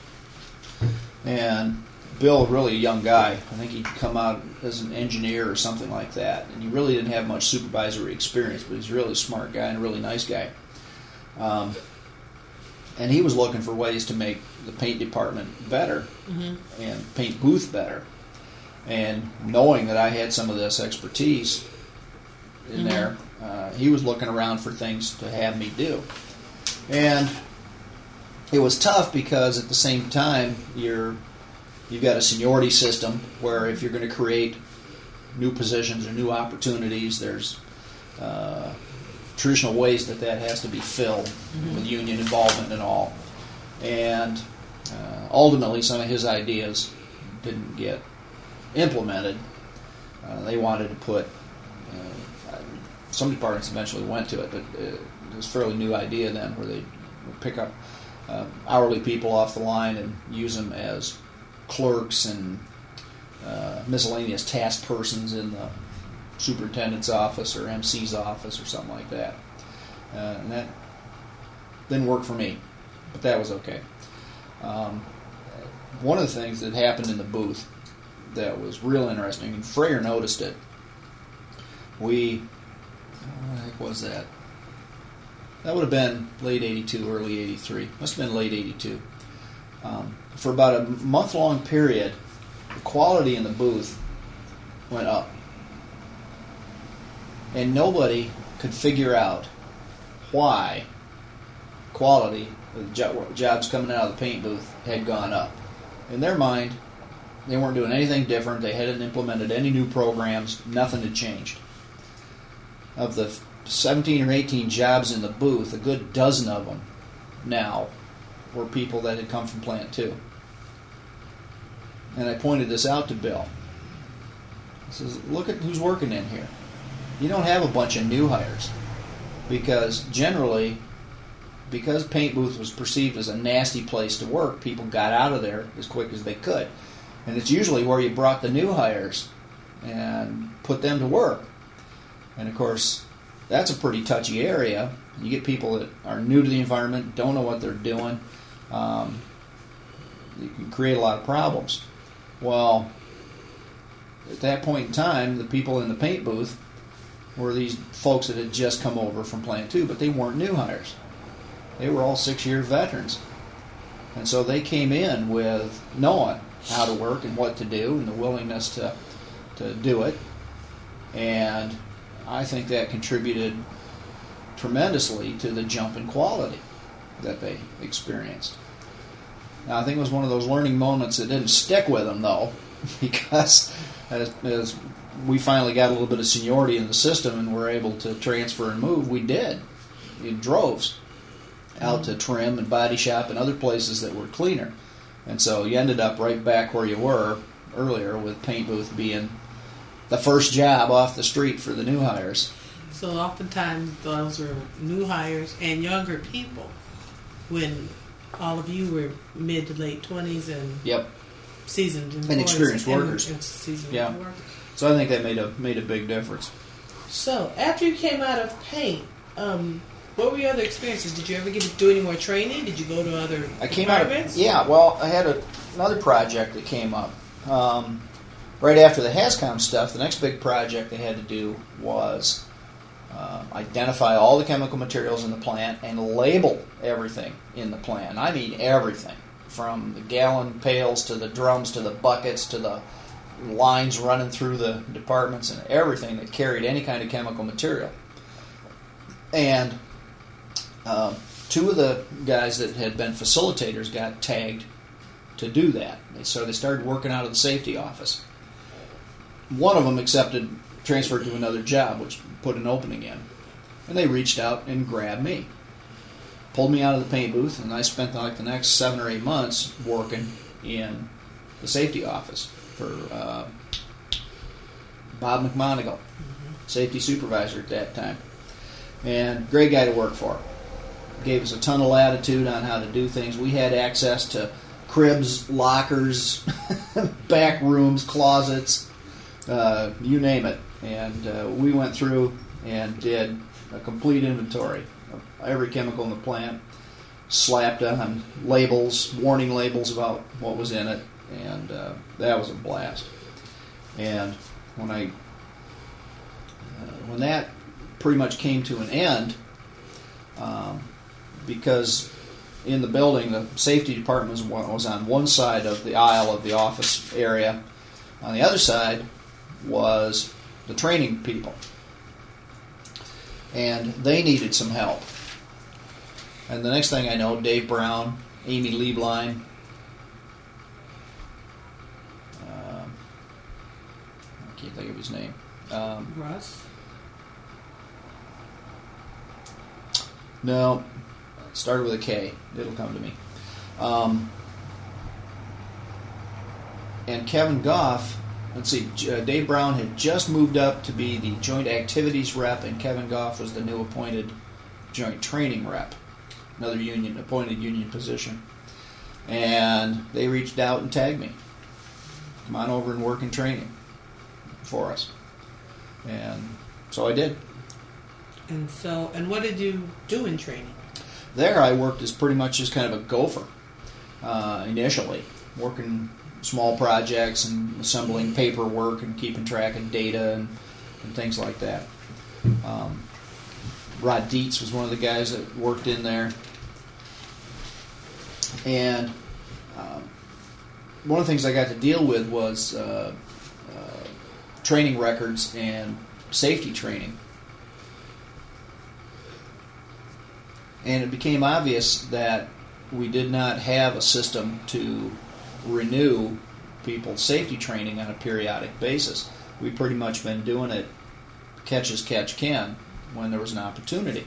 And Bill, really a young guy. I think he'd come out as an engineer or something like that. And he really didn't have much supervisory experience, but he's a really smart guy and a really nice guy. Um, and he was looking for ways to make the paint department better mm-hmm. and paint booth better. And knowing that I had some of this expertise in mm-hmm. there, uh, he was looking around for things to have me do. And it was tough because at the same time, you're, you've got a seniority system where if you're going to create new positions or new opportunities, there's uh, traditional ways that that has to be filled mm-hmm. with union involvement and all. And uh, ultimately, some of his ideas didn't get implemented. Uh, they wanted to put, uh, some departments eventually went to it, but it was a fairly new idea then where they would pick up uh, hourly people off the line and use them as clerks and uh, miscellaneous task persons in the superintendent's office or M C's office or something like that. Uh, and that didn't work for me, but that was okay. Um, one of the things that happened in the booth that was real interesting, and Frayer noticed it, we, what the heck was that? That would have been late eighty-two, early eighty-three. Must have been late eighty-two. Um, for about a month-long period, the quality in the booth went up. And nobody could figure out why quality of the jobs coming out of the paint booth had gone up. In their mind, they weren't doing anything different. They hadn't implemented any new programs. Nothing had changed. Of the seventeen or eighteen jobs in the booth, a good dozen of them now were people that had come from Plant two. And I pointed this out to Bill. I says, look at who's working in here. You don't have a bunch of new hires. Because generally, because paint booth was perceived as a nasty place to work, people got out of there as quick as they could. And it's usually where you brought the new hires and put them to work. And of course, that's a pretty touchy area. You get people that are new to the environment, don't know what they're doing. Um, you can create a lot of problems. Well, at that point in time, the people in the paint booth were these folks that had just come over from Plant two, but they weren't new hires. They were all six-year veterans. And so they came in with knowing how to work and what to do and the willingness to to do it. And I think that contributed tremendously to the jump in quality that they experienced. Now, I think it was one of those learning moments that didn't stick with them, though, because as, as we finally got a little bit of seniority in the system and were able to transfer and move, we did in droves out to trim and body shop and other places that were cleaner. And so you ended up right back where you were earlier, with paint booth being the first job off the street for the new hires. So oftentimes those are new hires and younger people when all of you were mid to late twenties and yep. seasoned employees and experienced workers. And seasoned yeah. workers. So I think that made a made a big difference. So after you came out of paint, um, what were your other experiences? Did you ever get to do any more training? Did you go to other I came out of, yeah, well, I had a, another project that came up. Um, right after the HASCOM stuff, the next big project they had to do was uh, identify all the chemical materials in the plant and label everything in the plant. I mean everything, from the gallon pails to the drums to the buckets to the lines running through the departments and everything that carried any kind of chemical material. And uh, two of the guys that had been facilitators got tagged to do that. So they started working out of the safety office. One of them accepted, transferred to another job, which put an opening in. And they reached out and grabbed me. Pulled me out of the paint booth, and I spent like the next seven or eight months working in the safety office for uh, Bob McMonigal, mm-hmm. safety supervisor at that time. And great guy to work for. gave us a ton of latitude on how to do things. We had access to cribs, lockers, back rooms, closets, uh, you name it. And uh, we went through and did a complete inventory of every chemical in the plant, slapped on labels, warning labels about what was in it, and uh, that was a blast. And when I, uh, when that pretty much came to an end, um, because in the building the safety department was, was on one side of the aisle of the office area, on the other side was the training people, and they needed some help. And the next thing I know, Dave Brown, Amy Lieblein, um, I can't think of his name. Um, Russ? no, it started with a K. It'll come to me. Um, and Kevin Goff, let's see, uh, Dave Brown had just moved up to be the joint activities rep, and Kevin Goff was the new appointed joint training rep. Another union appointed union position, and they reached out and tagged me. Come on over and work in training for us, and so I did. And so, and what did you do in training? There, I worked as pretty much as kind of a gopher uh, initially, working small projects and assembling paperwork and keeping track of data and, and things like that. Um, Rod Dietz was one of the guys that worked in there. And um, one of the things I got to deal with was uh, uh, training records and safety training. And it became obvious that we did not have a system to renew people's safety training on a periodic basis. We've pretty much been doing it catch as catch can when there was an opportunity.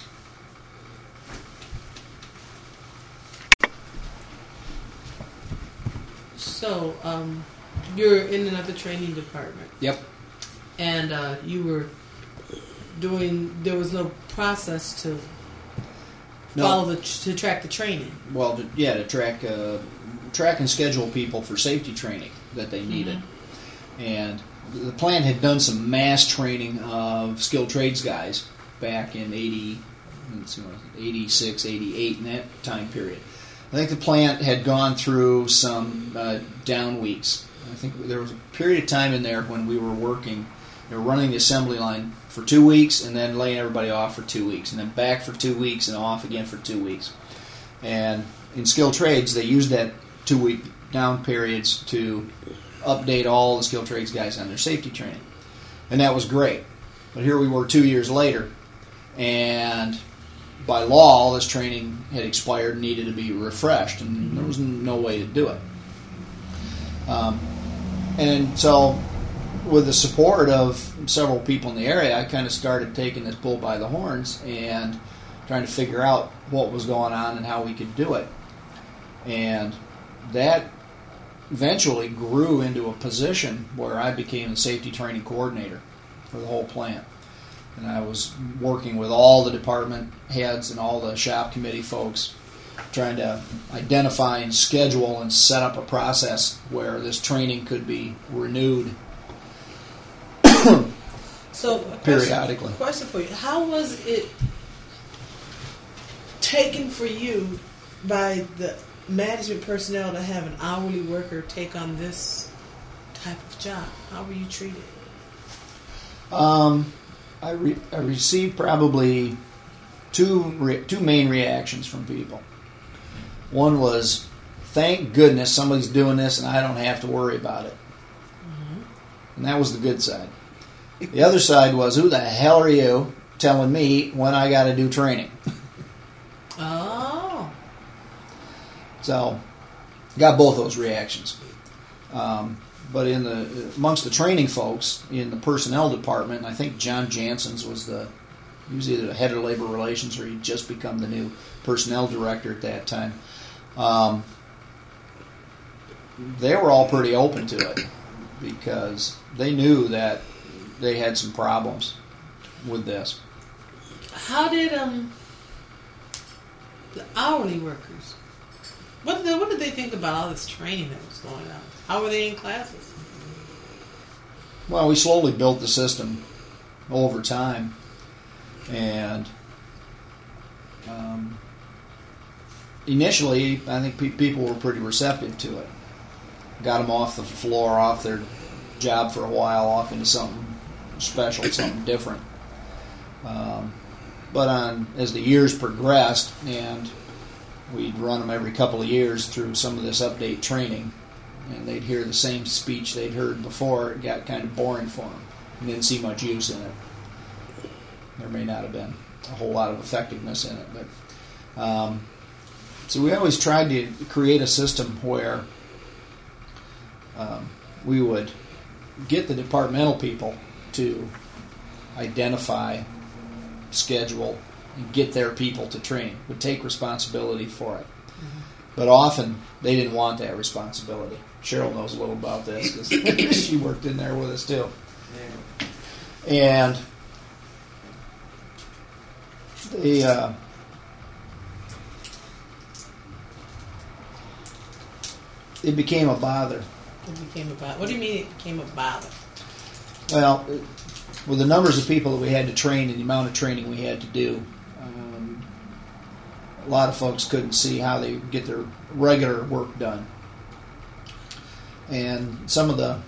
So, um, you're in another training department. Yep. And uh, you were doing, there was no process to No. follow the, to track the training. Well, to, yeah, to track uh, track and schedule people for safety training that they needed. Mm-hmm. And the plant had done some mass training of skilled trades guys back in eighty, let's see, eighty-six, eighty-eight, in that time period. I think the plant had gone through some uh, down weeks. I think there was a period of time in there when we were working, they were running the assembly line for two weeks and then laying everybody off for two weeks and then back for two weeks and off again for two weeks. And in skilled trades, they used that two-week down periods to update all the skilled trades guys on their safety training. And that was great. But here we were two years later, and by law, all this training had expired and needed to be refreshed, and there was no way to do it. Um, and so, with the support of several people in the area, I kind of started taking this bull by the horns and trying to figure out what was going on and how we could do it. And that eventually grew into a position where I became the safety training coordinator for the whole plant. And I was working with all the department heads and all the shop committee folks, trying to identify and schedule and set up a process where this training could be renewed So, a periodically. Question, question for you: how was it taken for you by the management personnel to have an hourly worker take on this type of job? How were you treated? Um, I, re- I received probably two re- two main reactions from people. One was, thank goodness somebody's doing this and I don't have to worry about it. Mm-hmm. And that was the good side. The other side was, who the hell are you telling me when I got to do training? Oh. So, got both those reactions. Um, but in the amongst the training folks in the personnel department, I think John Jansen's was the he was either the head of labor relations or he'd just become the new personnel director at that time. Um, they were all pretty open to it because they knew that they had some problems with this. How did um the hourly workers. What did they, what did they think about all this training that was going on? How were they in classes? Well, we slowly built the system over time, and um, initially, I think pe- people were pretty receptive to it. Got them off the floor, off their job for a while, off into something special, something different. Um, but on as the years progressed, and we'd run them every couple of years through some of this update training, and they'd hear the same speech they'd heard before. It got kind of boring for them. And didn't see much use in it. There may not have been a whole lot of effectiveness in it, but um, so we always tried to create a system where um, we would get the departmental people to identify, schedule, and get their people to train, would take responsibility for it. Mm-hmm. But often they didn't want that responsibility. Cheryl knows a little about this because she worked in there with us too. And they, uh, it became a bother. It became a bother. What do you mean it became a bother? Well, with the numbers of people that we had to train and the amount of training we had to do, um, a lot of folks couldn't see how they get their regular work done. And some of the,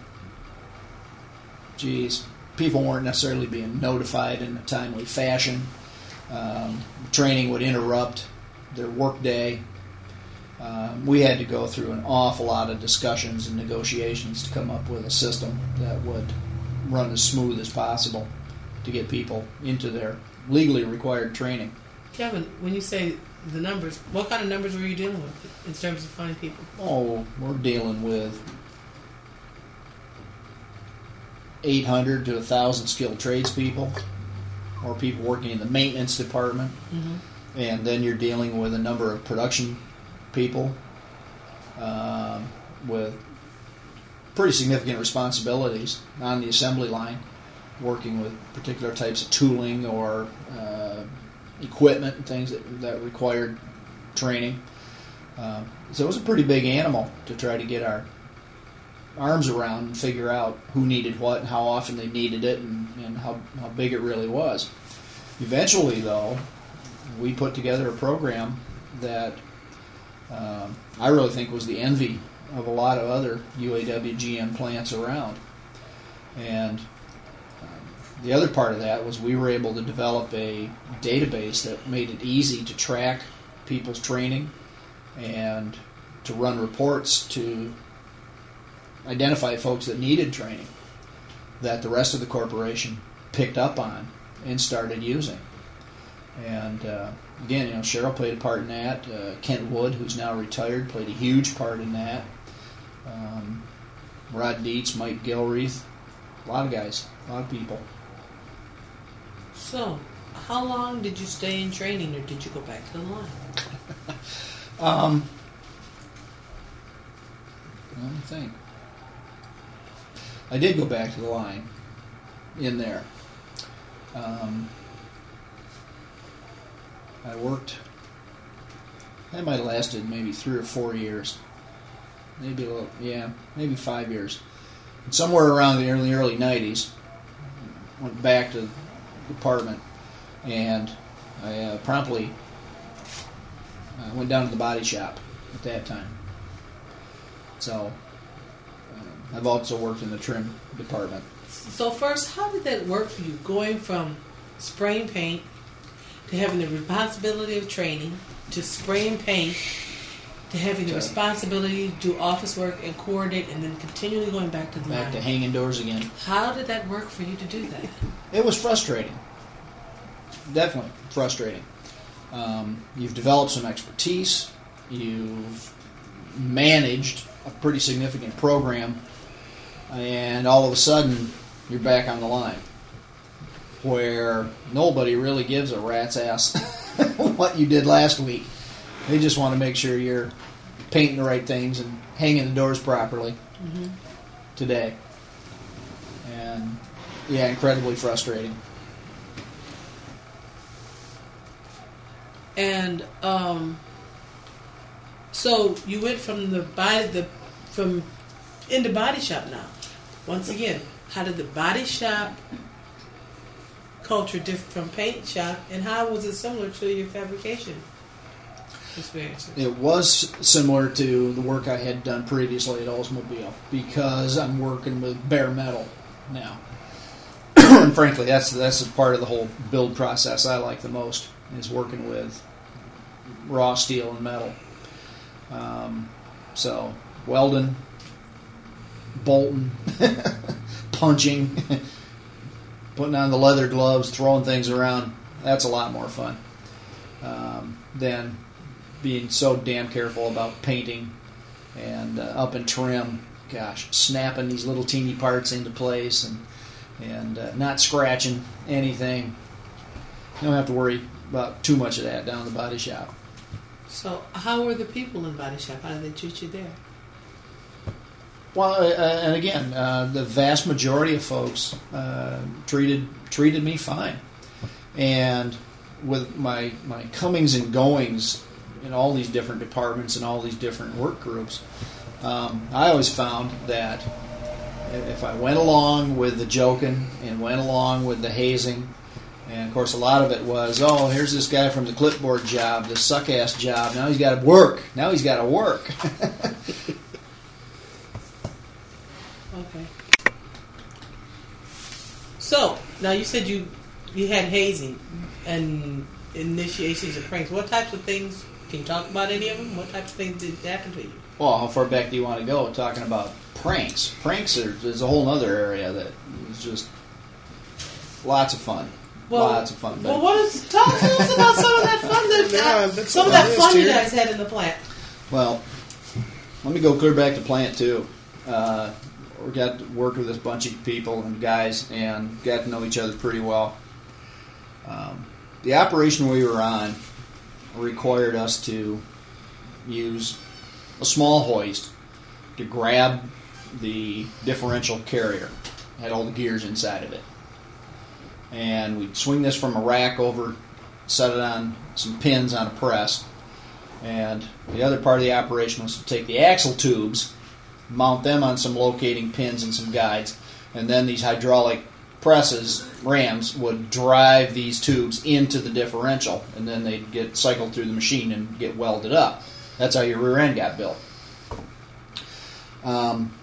geez, people weren't necessarily being notified in a timely fashion. Um, training would interrupt their work day. Um, we had to go through an awful lot of discussions and negotiations to come up with a system that would run as smooth as possible to get people into their legally required training. Kevin, when you say the numbers, what kind of numbers were you dealing with in terms of finding people? Oh, we're dealing with eight hundred to one thousand skilled tradespeople, or people working in the maintenance department. Mm-hmm. And then you're dealing with a number of production people um, with pretty significant responsibilities on the assembly line, working with particular types of tooling or uh, equipment and things that, that required training. Uh, so it was a pretty big animal to try to get our arms around and figure out who needed what and how often they needed it and, and how, how big it really was. Eventually, though, we put together a program that um, I really think was the envy of a lot of other U A W G M plants around. And um, the other part of that was we were able to develop a database that made it easy to track people's training and to run reports to identify folks that needed training that the rest of the corporation picked up on and started using. And uh, again, you know, Cheryl played a part in that. Uh, Kent Wood, who's now retired, played a huge part in that. Um, Rod Dietz, Mike Gilreath, a lot of guys, a lot of people. So, how long did you stay in training, or did you go back to the line? um, let me think. I did go back to the line in there. Um, I worked, that might have lasted maybe three or four years. Maybe a little, yeah, maybe five years. And somewhere around the early, early nineties, went back to the department, and I uh, promptly uh, went down to the body shop at that time. So, uh, I've also worked in the trim department. So first, how did that work for you, going from spraying paint to having the responsibility of training, to spraying paint, to having the responsibility to do office work and coordinate, and then continually going back to the Back line? to hanging doors again. How did that work for you to do that? It was frustrating. Definitely frustrating. Um, you've developed some expertise. You've managed a pretty significant program, and all of a sudden, you're back on the line, where nobody really gives a rat's ass what you did last week. They just want to make sure you're painting the right things and hanging the doors properly mm-hmm. today. And, yeah, incredibly frustrating. And um, so you went from the body, the from in the body shop now. Once again, how did the body shop culture differ from paint shop, and how was it similar to your fabrication experience? It was similar to the work I had done previously at Oldsmobile because I'm working with bare metal now. And frankly, that's that's a part of the whole build process I like the most, is working with raw steel and metal. Um, so welding, bolting, punching, putting on the leather gloves, throwing things around, that's a lot more fun um, than being so damn careful about painting and uh, up and trim. Gosh, snapping these little teeny parts into place and and uh, not scratching anything. You don't have to worry about too much of that down in the body shop. So how were the people in body shop? How did they treat you there? Well, uh, and again, uh, the vast majority of folks uh, treated treated me fine, and with my my comings and goings in all these different departments and all these different work groups, um, I always found that if I went along with the joking and went along with the hazing, and of course a lot of it was, oh, here's this guy from the clipboard job, this suck-ass job, now he's got to work, now he's got to work. Okay. So, now you said you you had hazing and initiations of pranks. What types of things, can you talk about any of them? What types of things did happen to you? Well, how far back do you want to go talking about pranks? Pranks are, is a whole other area that is just lots of fun. Well, lots of fun. Well, what is, talk to us about some of that fun that, Yeah, uh, that's some of what that it is, fun you dear. guys had in the plant. Well, let me go clear back to plant two. Uh, we got to work with this bunch of people and guys and got to know each other pretty well. Um, the operation we were on required us to use a small hoist to grab the differential carrier. It had all the gears inside of it. And we'd swing this from a rack over, set it on some pins on a press. And the other part of the operation was to take the axle tubes, mount them on some locating pins and some guides, and then these hydraulic presses, rams, would drive these tubes into the differential, and then they'd get cycled through the machine and get welded up. That's how your rear end got built. Um,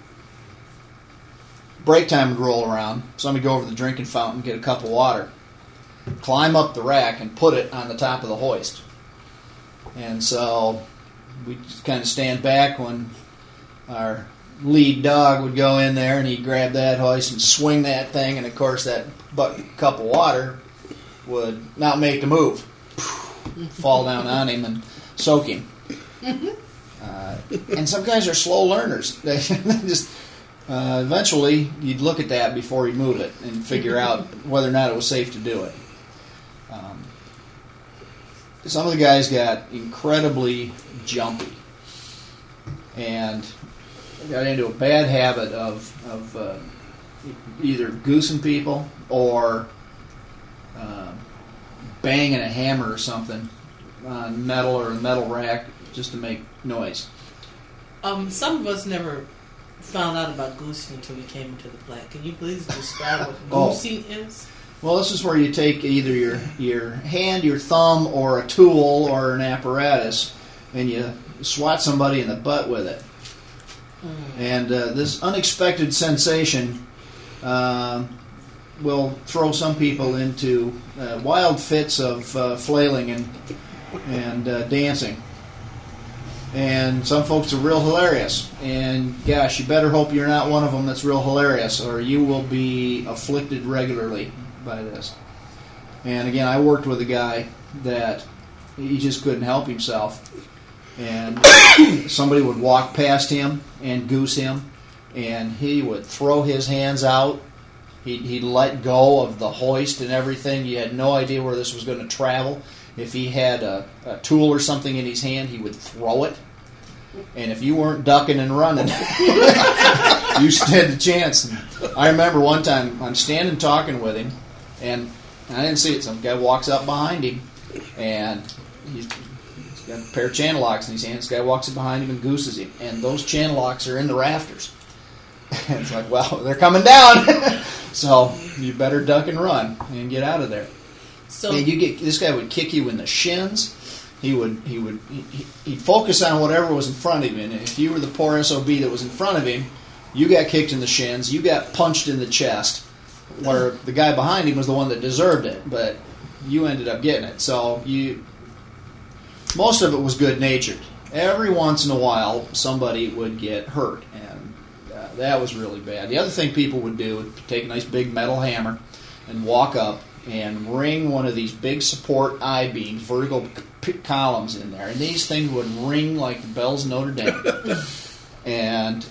break time would roll around. Somebody go over to the drinking fountain, get a cup of water, climb up the rack, and put it on the top of the hoist. And so we just kind of stand back when our lead dog would go in there, and he'd grab that hoist and swing that thing, and of course that bucket, cup of water would not make the move, fall down on him and soak him. Uh, and some guys are slow learners. They just uh, eventually you'd look at that before you move it and figure out whether or not it was safe to do it. Um, some of the guys got incredibly jumpy and got into a bad habit of of uh, either goosing people or uh, banging a hammer or something on metal or a metal rack just to make noise. Um, some of us never found out about goosing until we came into the plant. Can you please describe what Oh. goosing is? Well, this is where you take either your, your hand, your thumb, or a tool or an apparatus, and you swat somebody in the butt with it. Mm. And uh, this unexpected sensation uh, will throw some people into uh, wild fits of uh, flailing and and uh, dancing. And some folks are real hilarious. And gosh, you better hope you're not one of them that's real hilarious, or you will be afflicted regularly by this. And again, I worked with a guy that he just couldn't help himself. And somebody would walk past him and goose him, and he would throw his hands out. He'd, he'd let go of the hoist and everything. You had no idea where this was going to travel. If he had a, a tool or something in his hand, he would throw it. And if you weren't ducking and running, you stood a chance. And I remember one time I'm standing talking with him, and I didn't see it. Some guy walks up behind him, and he's, he's got a pair of channel locks in his hand. This guy walks up behind him and gooses him, and those channel locks are in the rafters. And it's like, well, they're coming down, so you better duck and run and get out of there. So And you get this guy would kick you in the shins. He would he would he, he'd focus on whatever was in front of him. And if you were the poor S O B that was in front of him, you got kicked in the shins. You got punched in the chest, where the guy behind him was the one that deserved it, but you ended up getting it. So you most of it was good natured. Every once in a while, somebody would get hurt, and uh, that was really bad. The other thing people would do would take a nice big metal hammer and walk up and ring one of these big support I-beams, vertical c- columns in there, and these things would ring like the bells of Notre Dame. And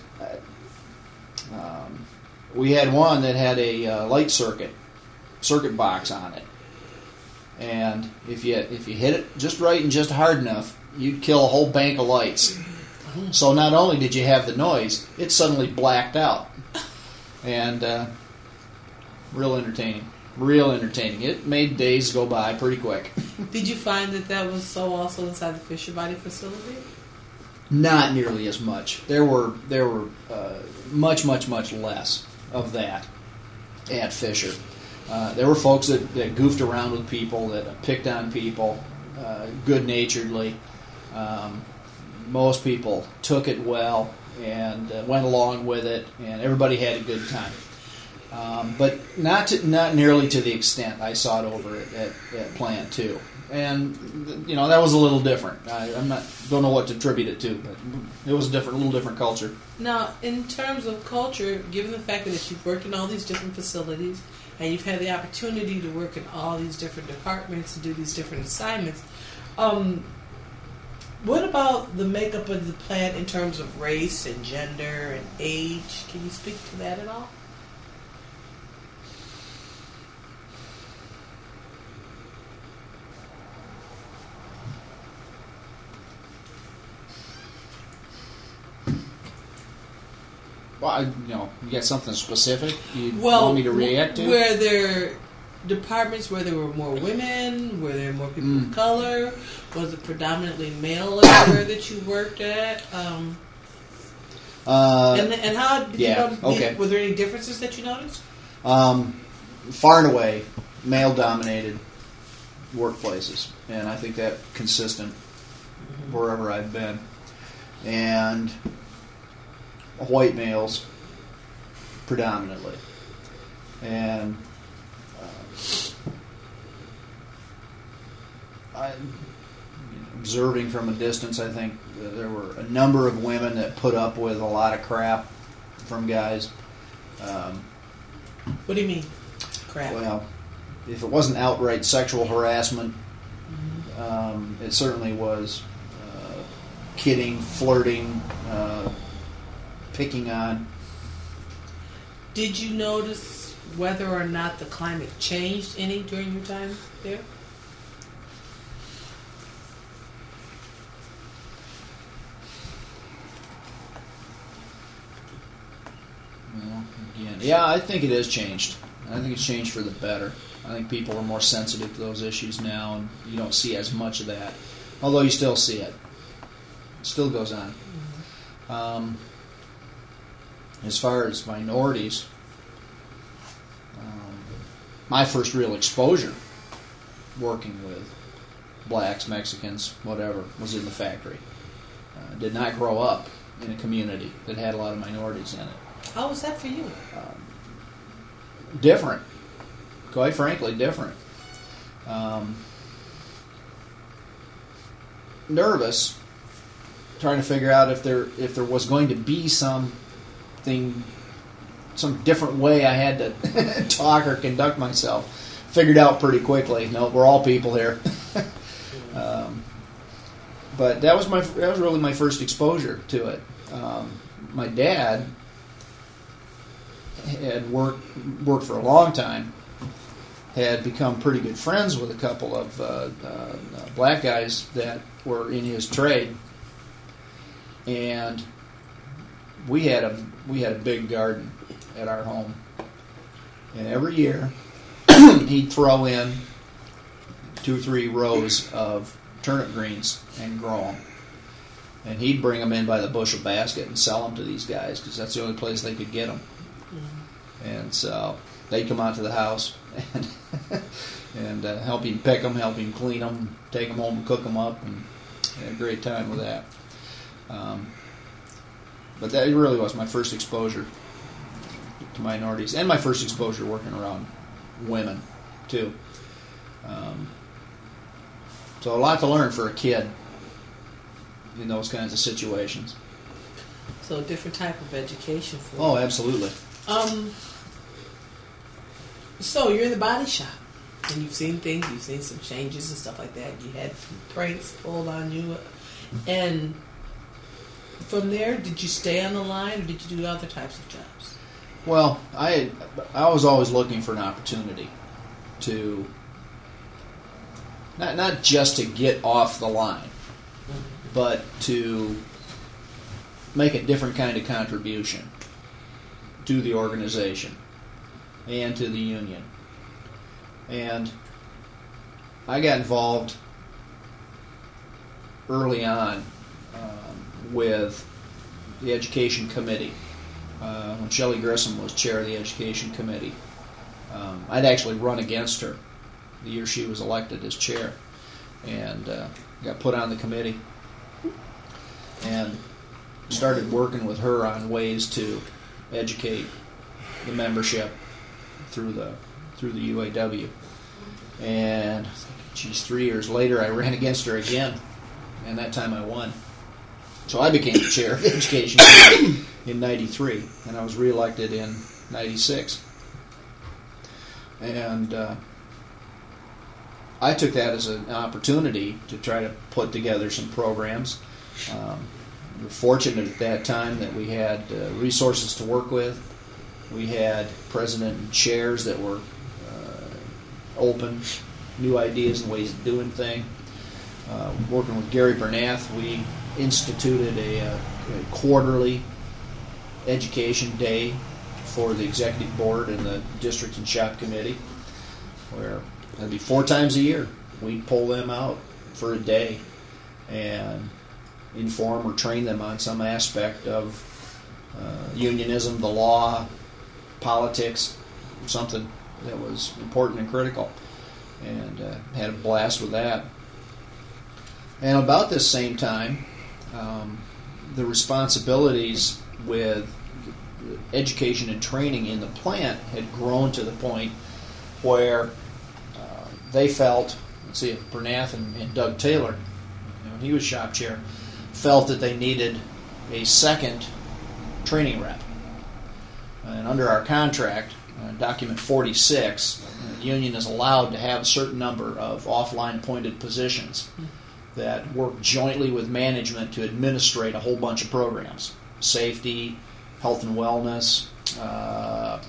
uh, um, we had one that had a uh, light circuit circuit box on it, and if you if you hit it just right and just hard enough, you'd kill a whole bank of lights. So not only did you have the noise, it suddenly blacked out, and uh, real entertaining. Real entertaining. It made days go by pretty quick. did you find that that was so also inside the Fisher Body facility? Not nearly as much. There were there were uh, much much much less of that at Fisher. Uh, there were folks that, that goofed around with people, that picked on people, uh, good naturedly. Um, most people took it well and uh, went along with it, and everybody had a good time. Um, but not to, not nearly to the extent I saw it over at, at, at Plant Two, and you know that was a little different. I, I'm not don't know what to attribute it to, but it was a different, a little different culture. Now, in terms of culture, given the fact that you've worked in all these different facilities and you've had the opportunity to work in all these different departments and do these different assignments, um, what about the makeup of the plant in terms of race and gender and age? Can you speak to that at all? Well, I, you know, you got something specific you Well, want me to react to? Were there departments where there were more women? Were there more people Mm. of color? Was it predominantly male everywhere that you worked at? Um, uh, and and how did yeah, you know? okay. Were there any differences that you noticed? Um, far and away, male-dominated workplaces, and I think that consistent wherever I've been. And white males predominantly. And uh, I, observing from a distance, I think there were a number of women that put up with a lot of crap from guys. Um, What do you mean? Crap. Well, if it wasn't outright sexual harassment, um, it certainly was uh, kidding, flirting, uh, picking on. Did you notice whether or not the climate changed any during your time there? Well, again, yeah, I think it has changed. I think it's changed for the better. I think people are more sensitive to those issues now, and you don't see as much of that. Although you still see it. It still goes on. Mm-hmm. Um, as far as minorities, um, my first real exposure working with blacks, Mexicans, whatever, was in the factory. Uh, did not grow up in a community that had a lot of minorities in it. How was that for you? Um, different, quite frankly, different. Um, nervous, trying to figure out if there if there was going to be something, some different way I had to talk or conduct myself. Figured out pretty quickly. No, we're all people here. um, but that was my that was really my first exposure to it. Um, my dad had worked worked for a long time, had become pretty good friends with a couple of uh, uh, black guys that were in his trade, and we had a we had a big garden at our home, and every year he'd throw in two or three rows of turnip greens and grow them. And he'd bring them in by the bushel basket and sell them to these guys because that's the only place they could get them. Mm-hmm. And so they'd come out to the house and and uh, help him pick them, help him clean them, take them home and cook them up, and had a great time with that. Um, but that really was my first exposure to minorities, and my first exposure working around women too. Um, so a lot to learn for a kid in those kinds of situations. So a different type of education for Oh, you. absolutely. Um. So you're in the body shop, and you've seen things. You've seen some changes and stuff like that. You had pranks pulled on you, and from there, did you stay on the line, or did you do other types of jobs? Well, I I was always looking for an opportunity to not not just to get off the line, but to make a different kind of contribution to the organization and to the union. And I got involved early on um, with the education committee. Uh, when Shelley Grissom was chair of the education committee, um, I'd actually run against her the year she was elected as chair, and uh, got put on the committee and started working with her on ways to educate the membership through the through the U A W. And geez, three years later, I ran against her again, and that time I won. So I became the chair of the education committee in ninety-three, and I was reelected in ninety-six. And uh, I took that as an opportunity to try to put together some programs. Um, we were fortunate at that time that we had uh, resources to work with. We had president and chairs that were uh, open, new ideas and ways of doing things. Uh, working with Gary Bernath, we instituted a, a, a quarterly education day for the executive board and the district and shop committee, where it'd be four times a year. We'd pull them out for a day and inform or train them on some aspect of uh, unionism, the law, politics, something that was important and critical, and uh, had a blast with that. And about this same time, um, the responsibilities with education and training in the plant had grown to the point where uh, they felt, let's see, Bernath and, and Doug Taylor, you know, he was shop chair, felt that they needed a second training rep. And under our contract, uh, document forty-six, the union is allowed to have a certain number of offline appointed positions that work jointly with management to administrate a whole bunch of programs. Safety, health and wellness, uh,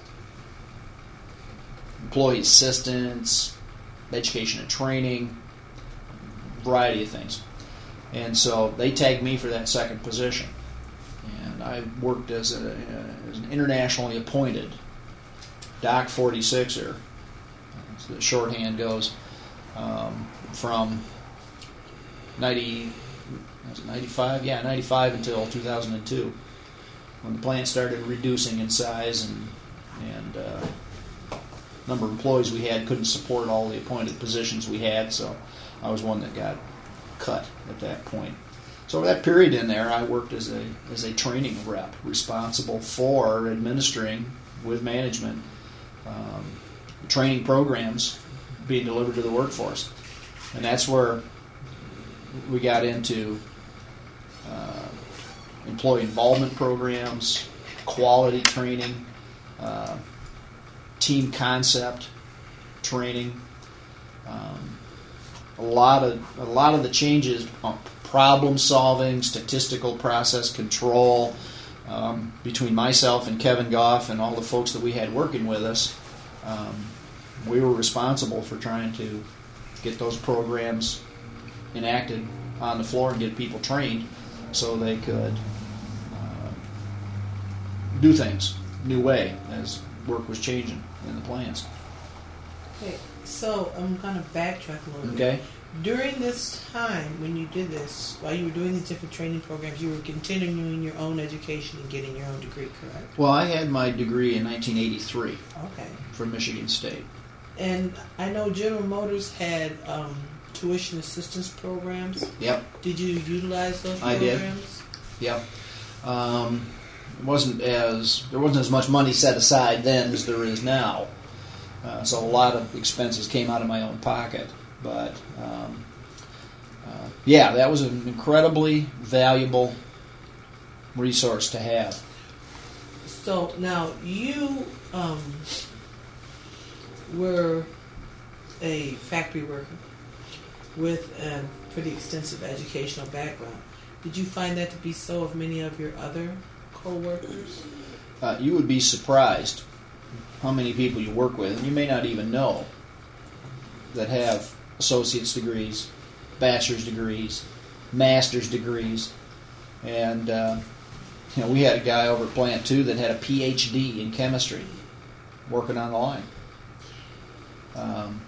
employee assistance, education and training, variety of things. And so they tagged me for that second position. And I worked as, a, as an internationally appointed Doc forty-sixer, as the shorthand goes, um, from ninety, was it ninety-five? Yeah, ninety-five until two thousand two, when the plant started reducing in size and and uh, number of employees we had couldn't support all the appointed positions we had, so I was one that got cut at that point. So over that period in there, I worked as a as a training rep, responsible for administering with management um, training programs being delivered to the workforce, and that's where we got into uh, employee involvement programs, quality training, uh, team concept training. Um, a lot of a lot of the changes, um, problem solving, statistical process control, um, between myself and Kevin Goff and all the folks that we had working with us. Um, we were responsible for trying to get those programs enacted on the floor and get people trained so they could uh, do things new way as work was changing in the plants. Okay, so I'm going to backtrack a little Okay. bit. During this time, when you did this, while you were doing these different training programs, you were continuing your own education and getting your own degree, correct? Well, I had my degree in nineteen eighty-three Okay. from Michigan State. And I know General Motors had um, tuition assistance programs. Yep, Did you utilize those I did. programs? yep. Um, it wasn't as there wasn't as much money set aside then as there is now, uh, so a lot of expenses came out of my own pocket. But um, uh, yeah, that was an incredibly valuable resource to have. So now you um, were a factory worker with a pretty extensive educational background. Did you find that to be so of many of your other co-workers? Uh, you would be surprised how many people you work with, and you may not even know, that have associate's degrees, bachelor's degrees, master's degrees, and uh, you know, we had a guy over at Plant Two that had a P H D in chemistry, working on the line. Um,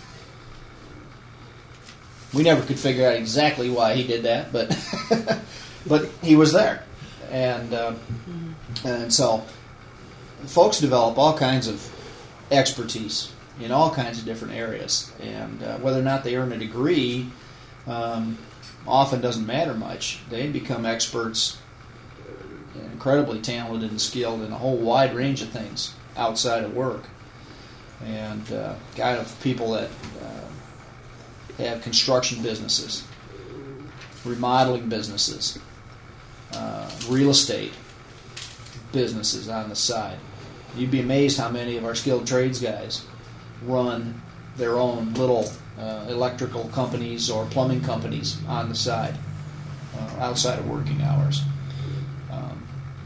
we never could figure out exactly why he did that, but but he was there, and uh, and so folks develop all kinds of expertise in all kinds of different areas, and uh, whether or not they earn a degree um, often doesn't matter much. They become experts, incredibly talented and skilled in a whole wide range of things outside of work. And uh, kind of people that uh, have construction businesses, remodeling businesses, uh, real estate businesses on the side. You'd be amazed how many of our skilled trades guys run their own little uh, electrical companies or plumbing companies on the side, uh, outside of working hours. Um,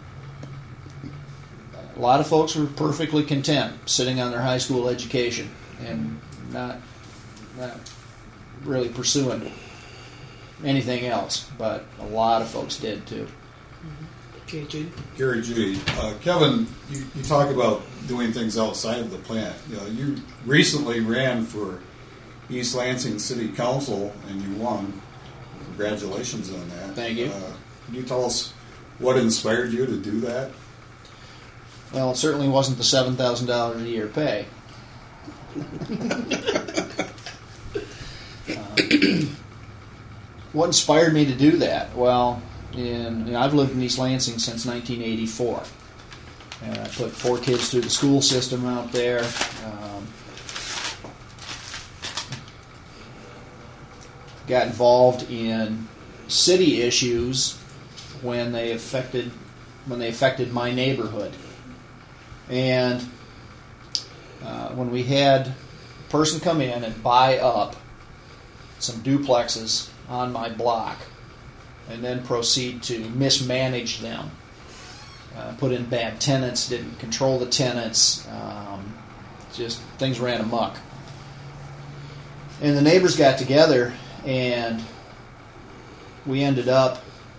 a lot of folks were perfectly content sitting on their high school education and not, not really pursuing anything else, but a lot of folks did too. Okay, Judy. Gary Judy, uh, Kevin, you, you talk about doing things outside of the plant. You know, you recently ran for East Lansing City Council and you won. Congratulations on that. Thank you. Uh, can you tell us what inspired you to do that? Well, it certainly wasn't the seven thousand dollars a year pay. uh, what inspired me to do that? Well, in, you know, I've lived in East Lansing since nineteen eighty-four. And I put four kids through the school system out there. Um, got involved in city issues when they affected when they affected my neighborhood. And uh, when we had a person come in and buy up some duplexes on my block and then proceed to mismanage them, uh, put in bad tenants, didn't control the tenants, um, just things ran amok. And the neighbors got together and we ended up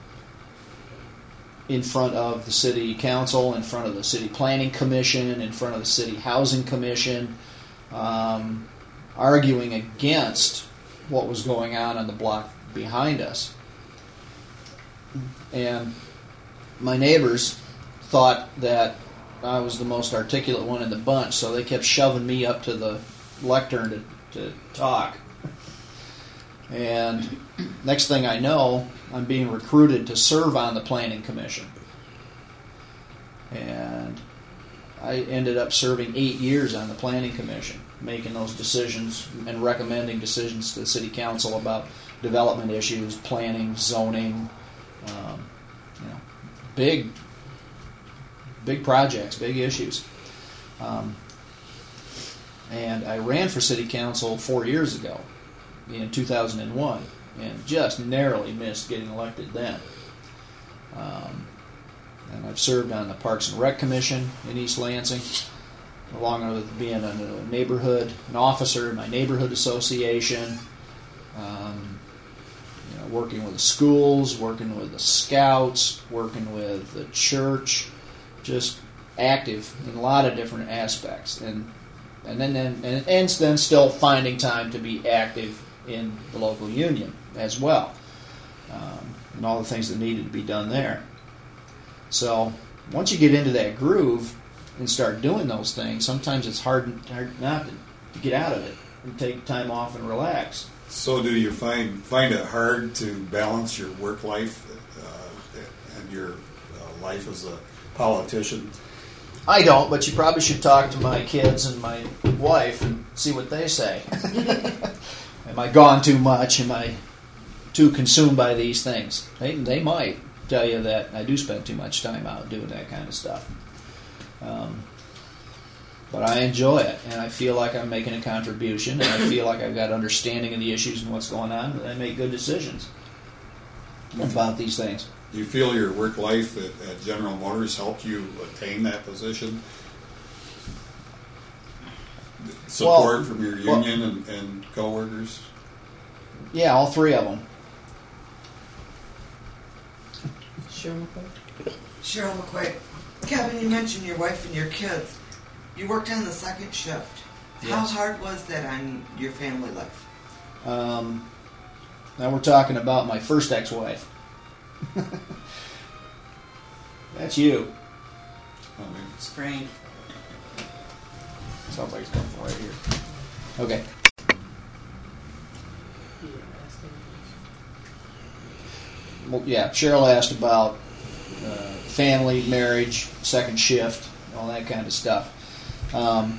in front of the city council, in front of the city planning commission, in front of the city housing commission, um, arguing against what was going on on the block behind us. And my neighbors thought that I was the most articulate one in the bunch, so they kept shoving me up to the lectern to, to talk. And next thing I know, I'm being recruited to serve on the planning commission. And I ended up serving eight years on the planning commission, making those decisions and recommending decisions to the city council about development issues, planning, zoning, um, you know, big, big projects, big issues. Um, and I ran for city council four years ago, in two thousand one, and just narrowly missed getting elected then. Um, and I've served on the Parks and Rec Commission in East Lansing, along with being a neighborhood, an officer in my neighborhood association, um, you know, working with the schools, working with the scouts, working with the church, just active in a lot of different aspects, and and then and, and then still finding time to be active in the local union as well, um, and all the things that needed to be done there. So once you get into that groove and start doing those things, sometimes it's hard, hard not to get out of it and take time off and relax. So do you find find it hard to balance your work life uh, and your uh, life as a politician? I don't, but you probably should talk to my kids and my wife and see what they say. Am I gone too much? Am I too consumed by these things? They, they might tell you that I do spend too much time out doing that kind of stuff. Um, but I enjoy it, and I feel like I'm making a contribution, and I feel like I've got understanding of the issues and what's going on, and I make good decisions about these things. Do you feel your work life at, at General Motors helped you attain that position? Support Well, from your well- union and, and coworkers? Yeah, all three of them. Sure, McCoy? Cheryl McQuaid. Kevin, you mentioned your wife and your kids. You worked on the second shift. How Yes. hard was that on your family life? Um, now we're talking about my first ex-wife. That's you. I mean, It's Frank. Somebody's coming from right here. Okay. Well, yeah, Cheryl asked about uh, family, marriage, second shift, all that kind of stuff. Um,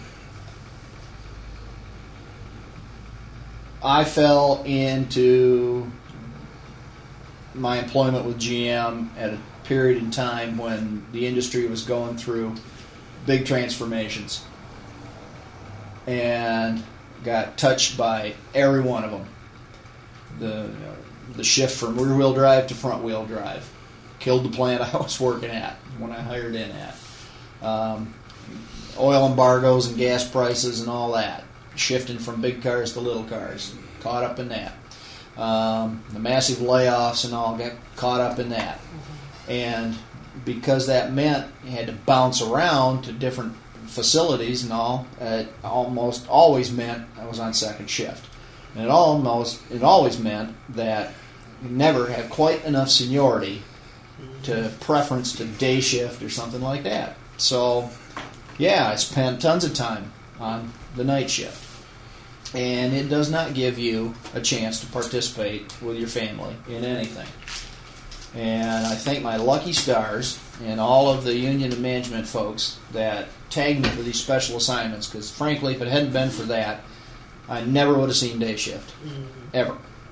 I fell into my employment with G M at a period in time when the industry was going through big transformations, and got touched by every one of them. The you know, the shift from rear wheel drive to front wheel drive killed the plant I was working at when I hired in at. Um, oil embargoes and gas prices and all that, shifting from big cars to little cars, caught up in that. Um, the massive layoffs and all, got caught up in that. And because that meant you had to bounce around to different facilities and all, it almost always meant I was on second shift. And it almost it always meant that you never had quite enough seniority to preference to day shift or something like that. So, yeah, I spent tons of time on the night shift. And it does not give you a chance to participate with your family in anything. And I thank my lucky stars and all of the union and management folks that tagged me for these special assignments, because frankly, if it hadn't been for that, I never would have seen day shift, ever.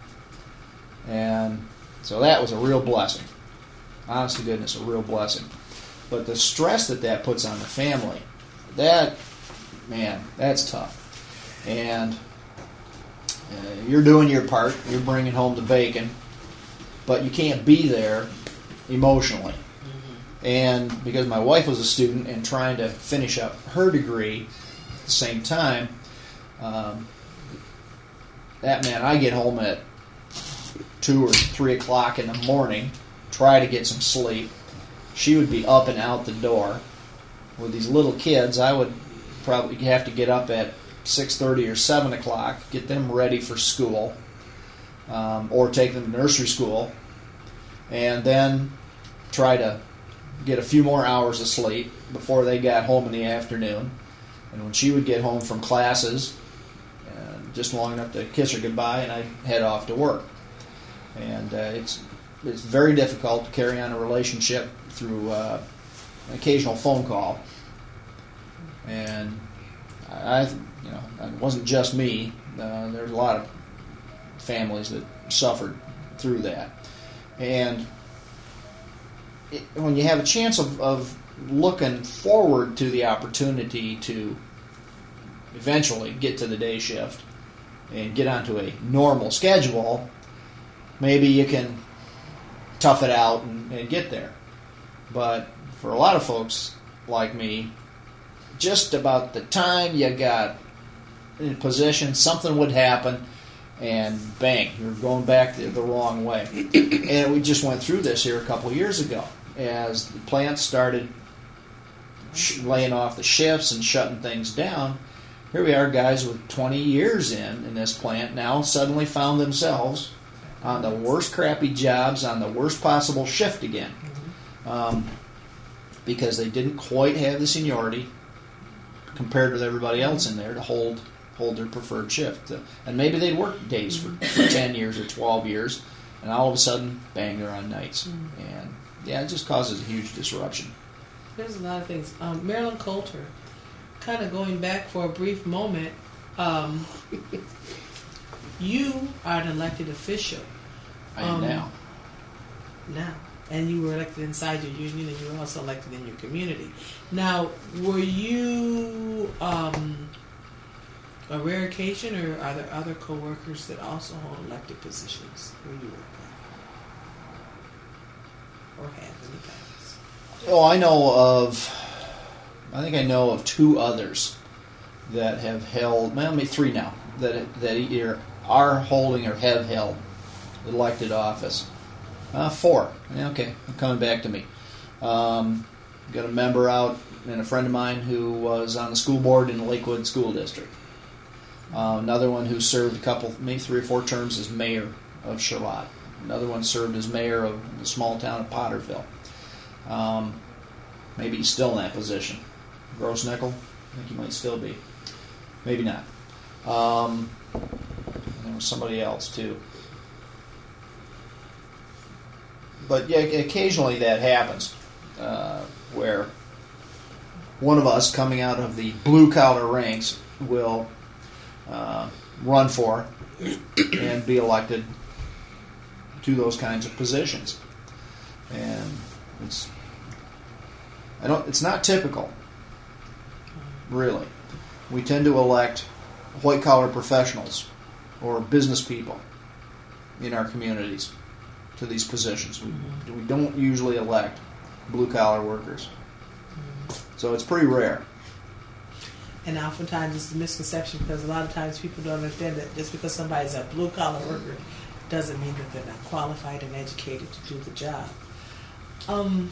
And so that was a real blessing. Honest to goodness, a real blessing. But the stress that that puts on the family, that, man, that's tough. And uh, you're doing your part, you're bringing home the bacon, but you can't be there emotionally. Mm-hmm. And because my wife was a student and trying to finish up her degree at the same time, um, that meant I get home at two or three o'clock in the morning, try to get some sleep. She would be up and out the door. With these little kids, I would probably have to get up at six thirty or seven o'clock, get them ready for school, um, or take them to nursery school, and then try to get a few more hours of sleep before they got home in the afternoon. And when she would get home from classes, uh, just long enough to kiss her goodbye, and I'd head off to work. And uh, it's it's very difficult to carry on a relationship through uh, an occasional phone call. And I, you know, it wasn't just me. Uh, there's a lot of families that suffered through that. And it, when you have a chance of, of looking forward to the opportunity to eventually get to the day shift and get onto a normal schedule, maybe you can tough it out and, and get there. But for a lot of folks like me, just about the time you got in position, something would happen, and bang, you're going back the, the wrong way. And we just went through this here a couple of years ago as the plants started sh- laying off the shifts and shutting things down. here we are, guys with twenty years in in this plant now suddenly found themselves on the worst crappy jobs on the worst possible shift again, um, because they didn't quite have the seniority compared with everybody else in there to hold hold their preferred shift. And maybe they'd worked days for, for ten years or twelve years, and all of a sudden, bang, they're on nights. And yeah, it just causes a huge disruption. There's a lot of things. Um, Marilyn Coulter, kind of going back for a brief moment, um, you are an elected official. I am um, now. Now. And you were elected inside your union, and you were also elected in your community. Now, were you um, a rare occasion, or are there other co-workers that also hold elected positions where you work at? Or have in the past? Oh, I know of, I think I know of two others that have held, well, maybe three now, that that either are holding or have held elected office. Uh, four. Yeah, okay, coming back to me. Um, got a member out, and a friend of mine who was on the school board in the Lakewood School District. Uh, another one who served a couple, maybe three or four terms as mayor of Charlotte. Another one served as mayor of the small town of Potterville. Um, maybe he's still in that position. Gross Nickel? I think he might still be. Maybe not. Um, there was somebody else, too. But yeah, occasionally that happens, uh, where one of us coming out of the blue-collar ranks will uh, run for and be elected to those kinds of positions. And it's I don't. It's not typical, really. We tend to elect white-collar professionals or business people in our communities to these positions. We, we don't usually elect blue-collar workers. So it's pretty rare. And oftentimes it's a misconception, because a lot of times people don't understand that just because somebody's a blue-collar worker doesn't mean that they're not qualified and educated to do the job. Um,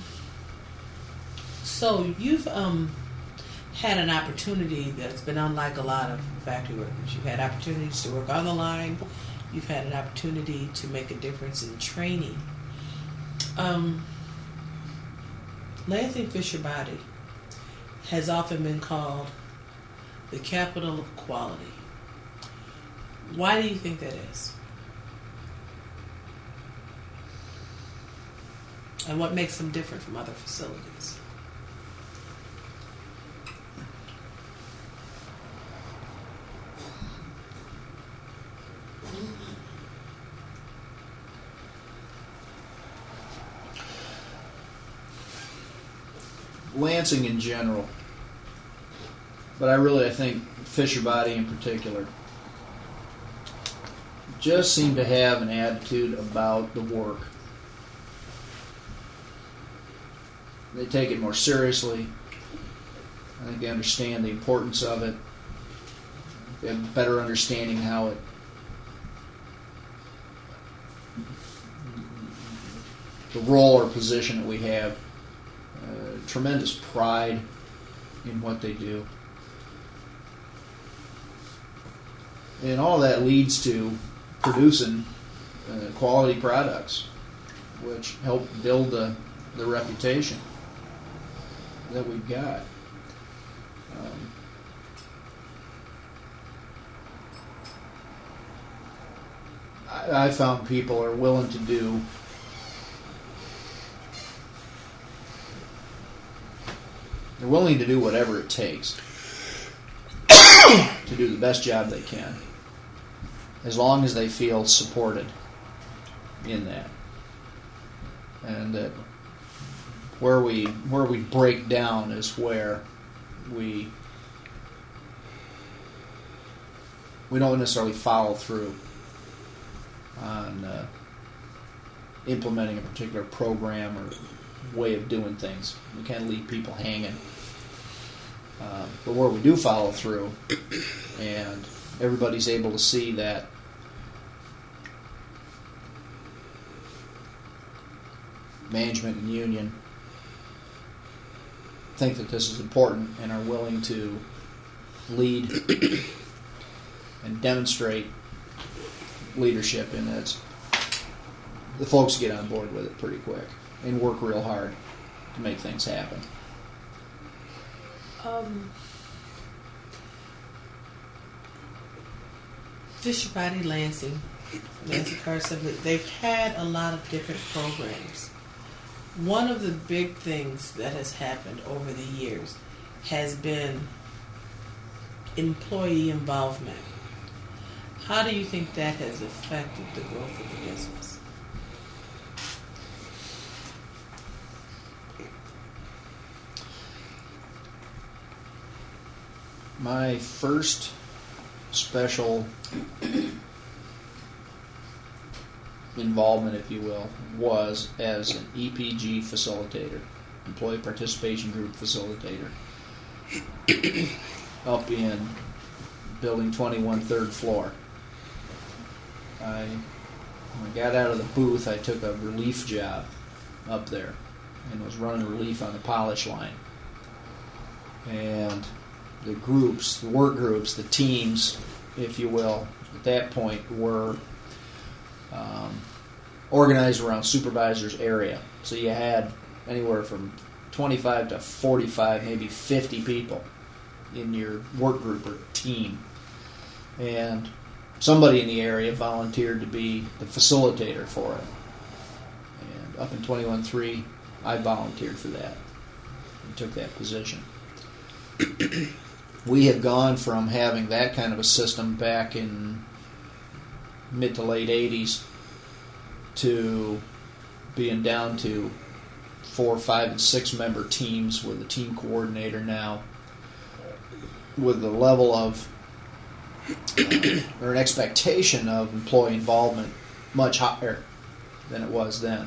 so you've um, had an opportunity that's been unlike a lot of factory workers. You've had opportunities to work on the line. You've had an opportunity to make a difference in training. Um, Lansing Fisher Body has often been called the capital of quality. Why do you think that is? And what makes them different from other facilities? Lansing in general, but I really I think Fisher Body in particular just seem to have an attitude about the work. They take it more seriously. I think they understand the importance of it. They have a better understanding how it the role or position that we have. Uh, tremendous pride in what they do. And all that leads to producing uh, quality products, which help build the, the reputation that we've got. Um, I, I found people are willing to do They're willing to do whatever it takes to do the best job they can, as long as they feel supported in that. And that where we where we break down is where we we don't necessarily follow through on uh, implementing a particular program or way of doing things. We kind of leave people hanging. Um, but where we do follow through, and everybody's able to see that management and union think that this is important and are willing to lead and demonstrate leadership in it, the folks get on board with it pretty quick and work real hard to make things happen. Um, Fisher Body Lansing, Lansing Car Assembly, they've had a lot of different programs. One of the big things that has happened over the years has been employee involvement. How do you think that has affected the growth of the business? My first special involvement, if you will, was as an E P G facilitator, Employee Participation Group facilitator, up in Building twenty-one, third floor. I, when I got out of the booth, I took a relief job up there and was running relief on the polish line. And the groups, the work groups, the teams, if you will, at that point were um, organized around supervisor's area. So you had anywhere from twenty-five to forty-five, maybe fifty people in your work group or team. And somebody in the area volunteered to be the facilitator for it. And up in twenty-one three, I volunteered for that and took that position. We have gone from having that kind of a system back in mid to late eighties to being down to four, five, and six member teams with a team coordinator now, with the level of uh, or an expectation of employee involvement much higher than it was then.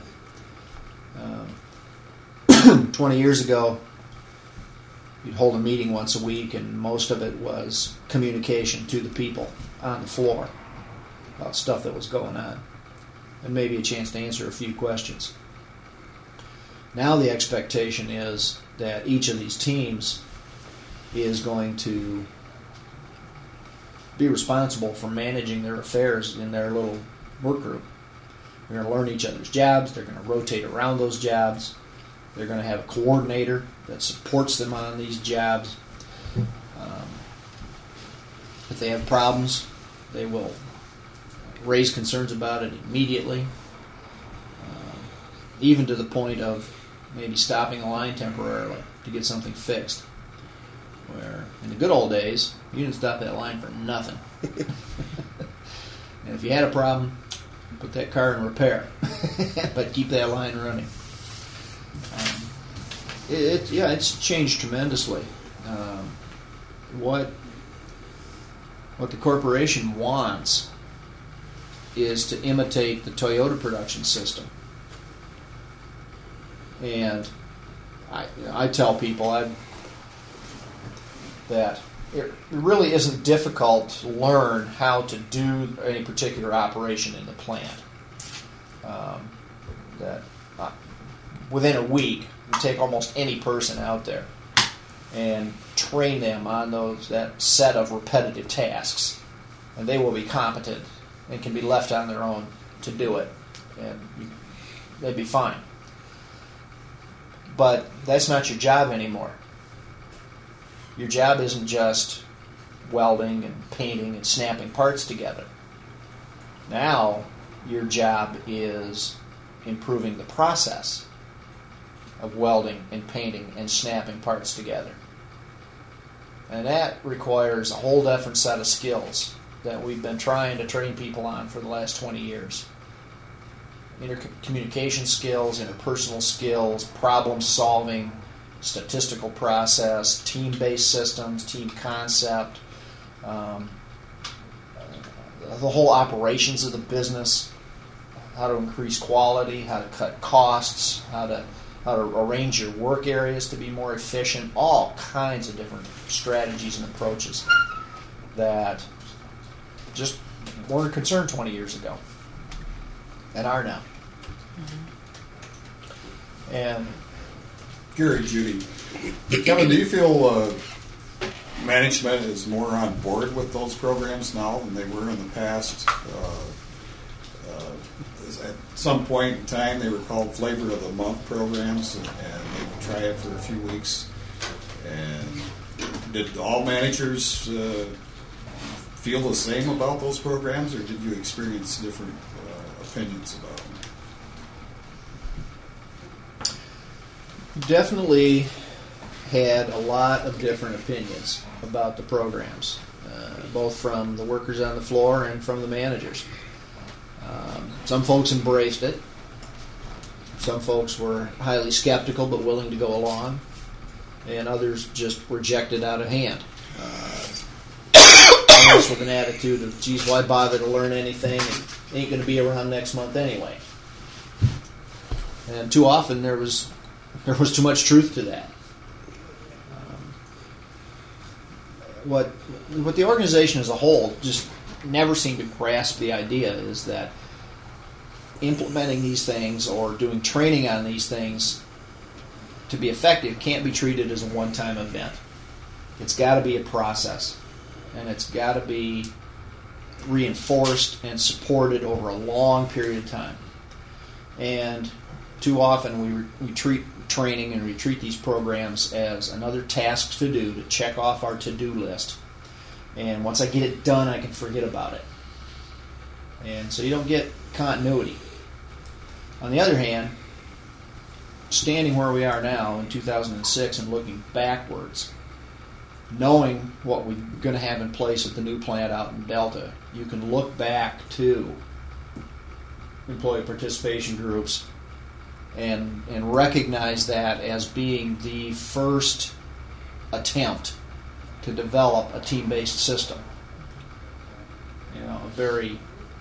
Um, twenty years ago, you'd hold a meeting once a week, and most of it was communication to the people on the floor about stuff that was going on, and maybe a chance to answer a few questions. Now the expectation is that each of these teams is going to be responsible for managing their affairs in their little work group. They're going to learn each other's jobs. They're going to rotate around those jobs. They're going to have a coordinator that supports them on these jobs. Um, if they have problems, they will raise concerns about it immediately, um, even to the point of maybe stopping a line temporarily to get something fixed. Where in the good old days, you didn't stop that line for nothing. And if you had a problem, put that car in repair, but keep that line running. Um, it, it, yeah, it's changed tremendously. Um, what what the corporation wants is to imitate the Toyota production system. And I, I tell people I, that it really isn't difficult to learn how to do any particular operation in the plant. Um, that uh, within a week, you take almost any person out there and train them on those that set of repetitive tasks, and they will be competent and can be left on their own to do it, and you, they'd be fine. But that's not your job anymore. Your job isn't just welding and painting and snapping parts together. Now, your job is improving the process of welding and painting and snapping parts together. And that requires a whole different set of skills that we've been trying to train people on for the last twenty years. Intercommunication skills, interpersonal skills, problem solving, statistical process, team-based systems, team concept, um, the whole operations of the business, how to increase quality, how to cut costs, how to how to arrange your work areas to be more efficient, all kinds of different strategies and approaches that just weren't concerned twenty years ago and are now. Mm-hmm. And Gary, Judy, Kevin, do you feel uh, management is more on board with those programs now than they were in the past. Uh, uh, at some point in time, they were called Flavor of the Month programs, and, and they would try it for a few weeks. And did all managers uh, feel the same about those programs, or did you experience different uh, opinions about them? Definitely had a lot of different opinions about the programs, uh, both from the workers on the floor and from the managers. Um, some folks embraced it. Some folks were highly skeptical but willing to go along, and others just rejected out of hand. Uh, almost with an attitude of, geez, why bother to learn anything? It ain't going to be around next month anyway. And too often there was there was too much truth to that. Um, what what the organization as a whole just never seemed to grasp the idea is that implementing these things or doing training on these things to be effective can't be treated as a one-time event. It's got to be a process, and it's got to be reinforced and supported over a long period of time. And too often we we treat training and we treat these programs as another task to do, to check off our to-do list. And once I get it done, I can forget about it. And so you don't get continuity. On the other hand, standing where we are now in two thousand six and looking backwards, knowing what we're going to have in place at the new plant out in Delta, you can look back to employee participation groups and and recognize that as being the first attempt to develop a team-based system. You know, a very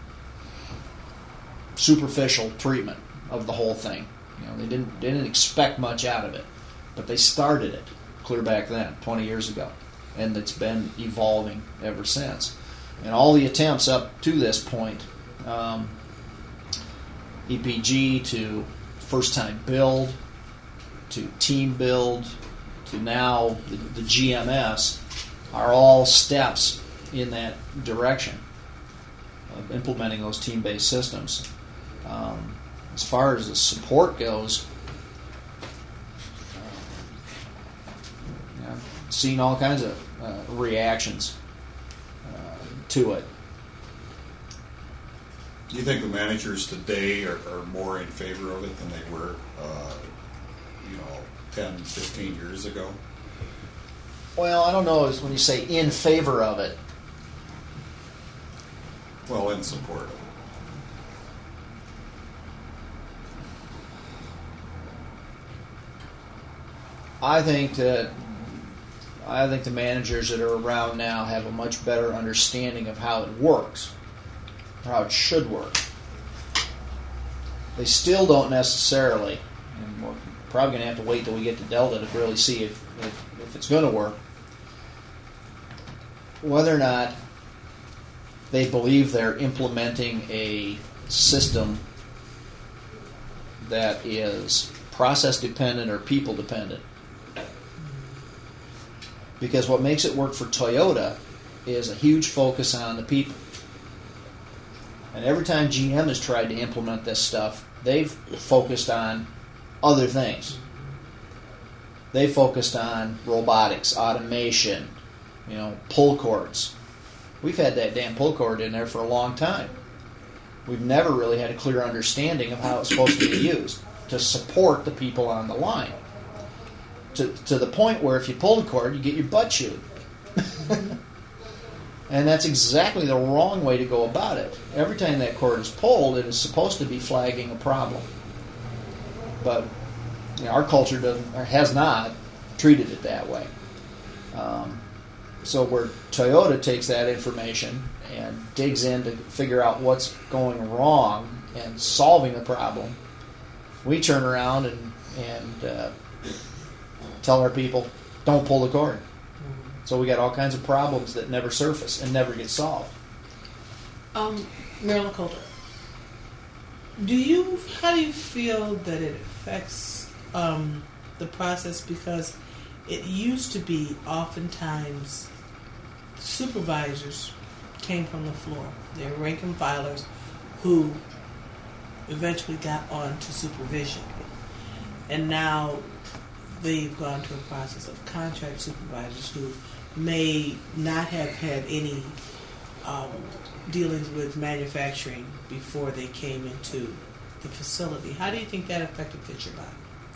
superficial treatment of the whole thing. You know, they didn't they didn't expect much out of it, but they started it clear back then, twenty years ago, and it's been evolving ever since. And all the attempts up to this point, um, E P G to first-time build, to team build, to now the, the G M S, are all steps in that direction of implementing those team-based systems. Um, as far as the support goes, uh, yeah, I've seen all kinds of uh, reactions uh, to it. Do you think the managers today are, are more in favor of it than they were, uh, you know, ten, fifteen years ago? Well, I don't know, is when you say in favor of it. Well, in support of it. I think that I think the managers that are around now have a much better understanding of how it works, or how it should work. They still don't necessarily, and we're probably going to have to wait till we get to Delta to really see if, if, if it's going to work, whether or not they believe they're implementing a system that is process dependent or people dependent. Because what makes it work for Toyota is a huge focus on the people. And every time G M has tried to implement this stuff, they've focused on other things. They focused on robotics, automation, you know, pull cords. We've had that damn pull cord in there for a long time. We've never really had a clear understanding of how it's supposed to be used to support the people on the line. To, to the point where if you pull the cord, you get your butt chewed. And that's exactly the wrong way to go about it. Every time that cord is pulled, it is supposed to be flagging a problem. But you know, our culture doesn't, or has not treated it that way. Um, so where Toyota takes that information and digs in to figure out what's going wrong and solving the problem, we turn around and, and uh, tell our people, don't pull the cord. So we got all kinds of problems that never surface and never get solved. Um, Marilyn Coulter, do you, how do you feel that it affects um, the process? Because it used to be oftentimes supervisors came from the floor. They were rank and filers who eventually got on to supervision. And now they've gone to a process of contract supervisors who may not have had any um, dealings with manufacturing before they came into the facility. How do you think that affected Fisher Bond?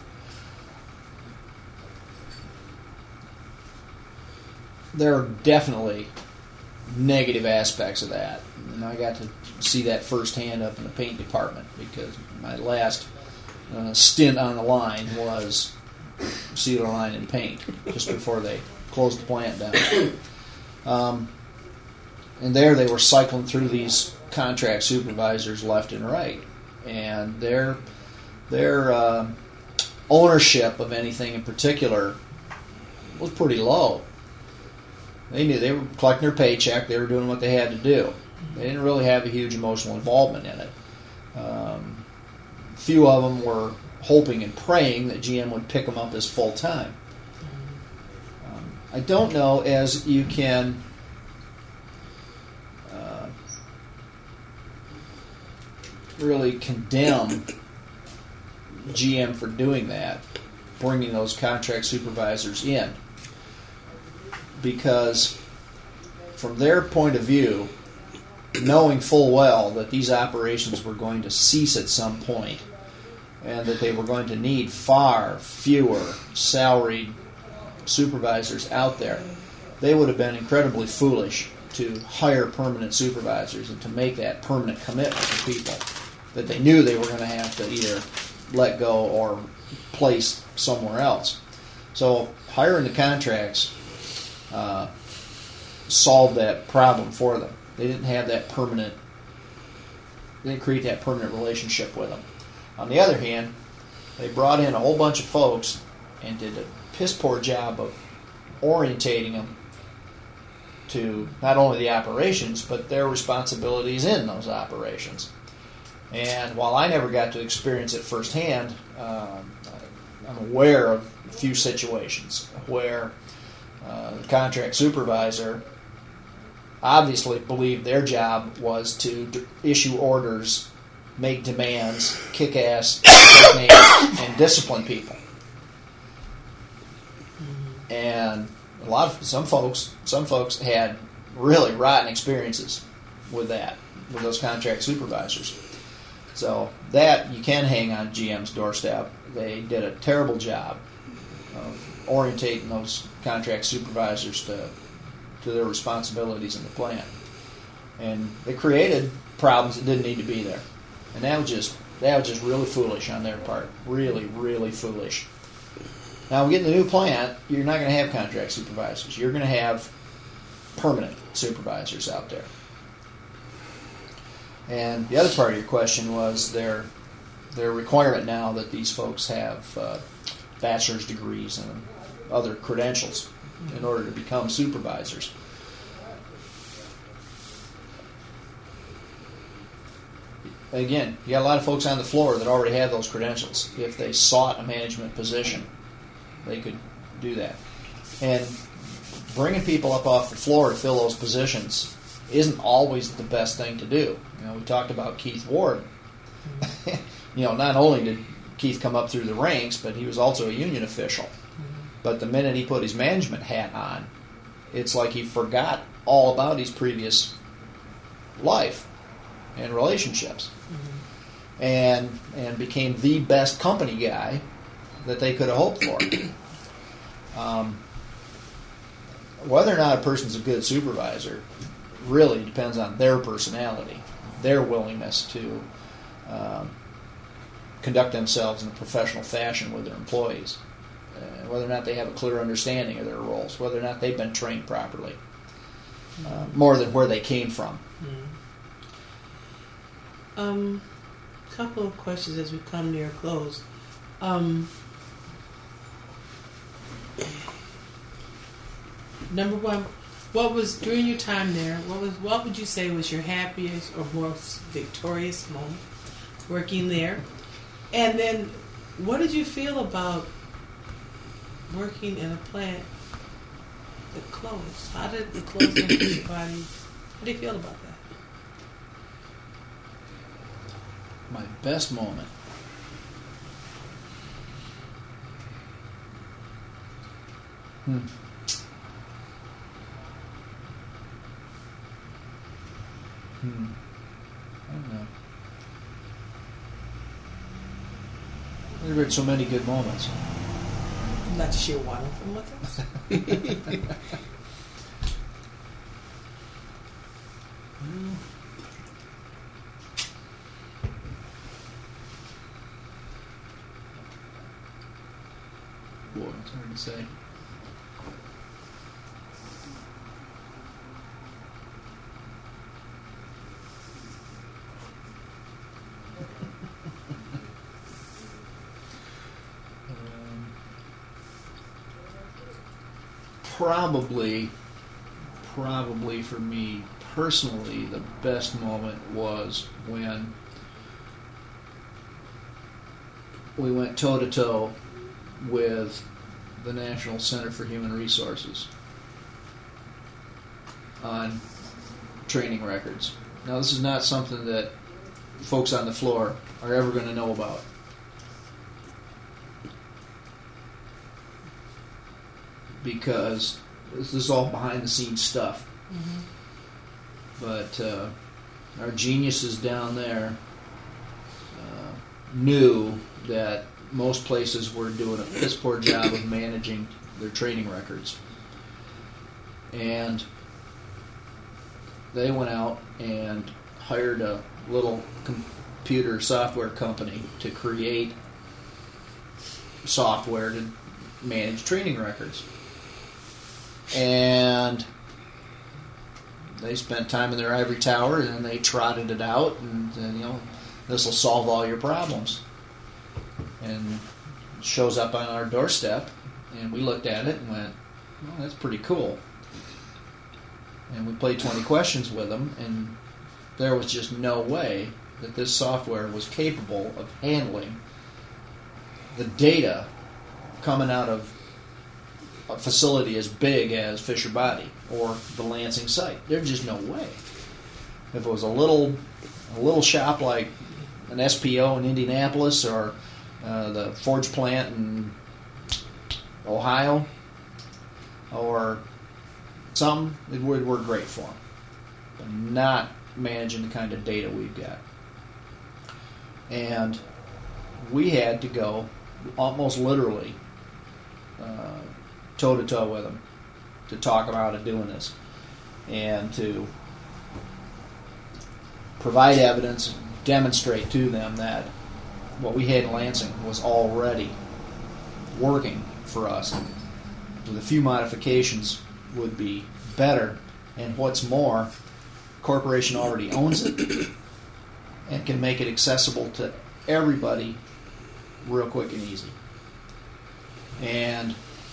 There are definitely negative aspects of that, and I got to see that firsthand up in the paint department because my last uh, stint on the line was sealer line and paint just before they closed the plant down. Um, and there they were cycling through these contract supervisors left and right, and their their uh, ownership of anything in particular was pretty low. They knew they were collecting their paycheck. They were doing what they had to do. They didn't really have a huge emotional involvement in it. Um, a few of them were hoping and praying that G M would pick them up as full-time. Um, I don't know as you can uh, really condemn G M for doing that, bringing those contract supervisors in. Because from their point of view, knowing full well that these operations were going to cease at some point and that they were going to need far fewer salaried supervisors out there, they would have been incredibly foolish to hire permanent supervisors and to make that permanent commitment to people that they knew they were going to have to either let go or place somewhere else. So hiring the contracts Uh, solved that problem for them. They didn't have that permanent, they didn't create that permanent relationship with them. On the other hand, they brought in a whole bunch of folks and did a piss poor job of orientating them to not only the operations, but their responsibilities in those operations. And while I never got to experience it firsthand, um, I'm aware of a few situations where Uh, the contract supervisor obviously believed their job was to d- issue orders, make demands, kick ass, take names, and discipline people. And a lot of some folks, some folks had really rotten experiences with that, with those contract supervisors. So that you can hang on G M's doorstep. They did a terrible job of orientating those contract supervisors to to their responsibilities in the plant, and they created problems that didn't need to be there, and that was just that was just really foolish on their part, really, really foolish. Now we get in the new plant, you're not going to have contract supervisors. You're going to have permanent supervisors out there. And the other part of your question was their their requirement now that these folks have uh, bachelor's degrees and other credentials in order to become supervisors. Again, you got a lot of folks on the floor that already have those credentials. If they sought a management position, they could do that. And bringing people up off the floor to fill those positions isn't always the best thing to do. You know, we talked about Keith Ward. You know, not only did Keith come up through the ranks, but he was also a union official. But the minute he put his management hat on, it's like he forgot all about his previous life and relationships, mm-hmm. and and became the best company guy that they could have hoped for. Um, whether or not a person's a good supervisor really depends on their personality, their willingness to um, conduct themselves in a professional fashion with their employees. Uh, whether or not they have a clear understanding of their roles, whether or not they've been trained properly, uh, more than where they came from. Mm-hmm. Um, couple of questions as we come near close. Um, number one, what was during your time there? What was what would you say was your happiest or most victorious moment working there? And then, what did you feel about working in a plant that closed? How did the closing of Fisher Body, how do you feel about that? My best moment. Hmm. Hmm. I don't know. There have been so many good moments. Not to share one of them with us? Boy, it's hard to say. um, probably, probably for me personally, the best moment was when we went toe to toe with the National Center for Human Resources on training records. Now, this is not something that folks on the floor are ever going to know about. Because this is all behind the scenes stuff. Mm-hmm. But uh, our geniuses down there uh, knew that most places were doing a piss poor job of managing their training records. And they went out and hired a little computer software company to create software to manage training records. And they spent time in their ivory tower and they trotted it out and, and you know, this will solve all your problems. And it shows up on our doorstep, and we looked at it and went, well, that's pretty cool. And we played twenty questions with them, and there was just no way that this software was capable of handling the data coming out of a facility as big as Fisher Body or the Lansing site. There's just no way. If it was a little, a little shop like an S P O in Indianapolis or Uh, the Forge plant in Ohio, or something, it would work great for them. But not managing the kind of data we've got. And we had to go almost literally uh, toe-to-toe with them to talk them out of doing this and to provide evidence, demonstrate to them that what we had in Lansing was already working for us. With a few modifications would be better. And what's more, the corporation already owns it and can make it accessible to everybody real quick and easy. And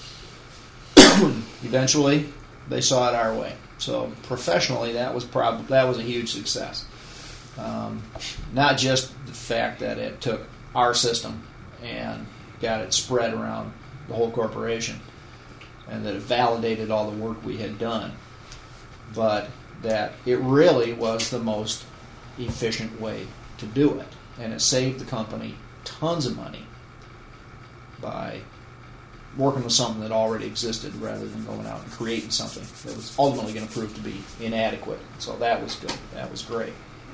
eventually, they saw it our way. So professionally, that was prob- that was a huge success. Um, not just the fact that it took our system and got it spread around the whole corporation and that it validated all the work we had done, but that it really was the most efficient way to do it. And it saved the company tons of money by working with something that already existed rather than going out and creating something that was ultimately going to prove to be inadequate. So that was good. That was great.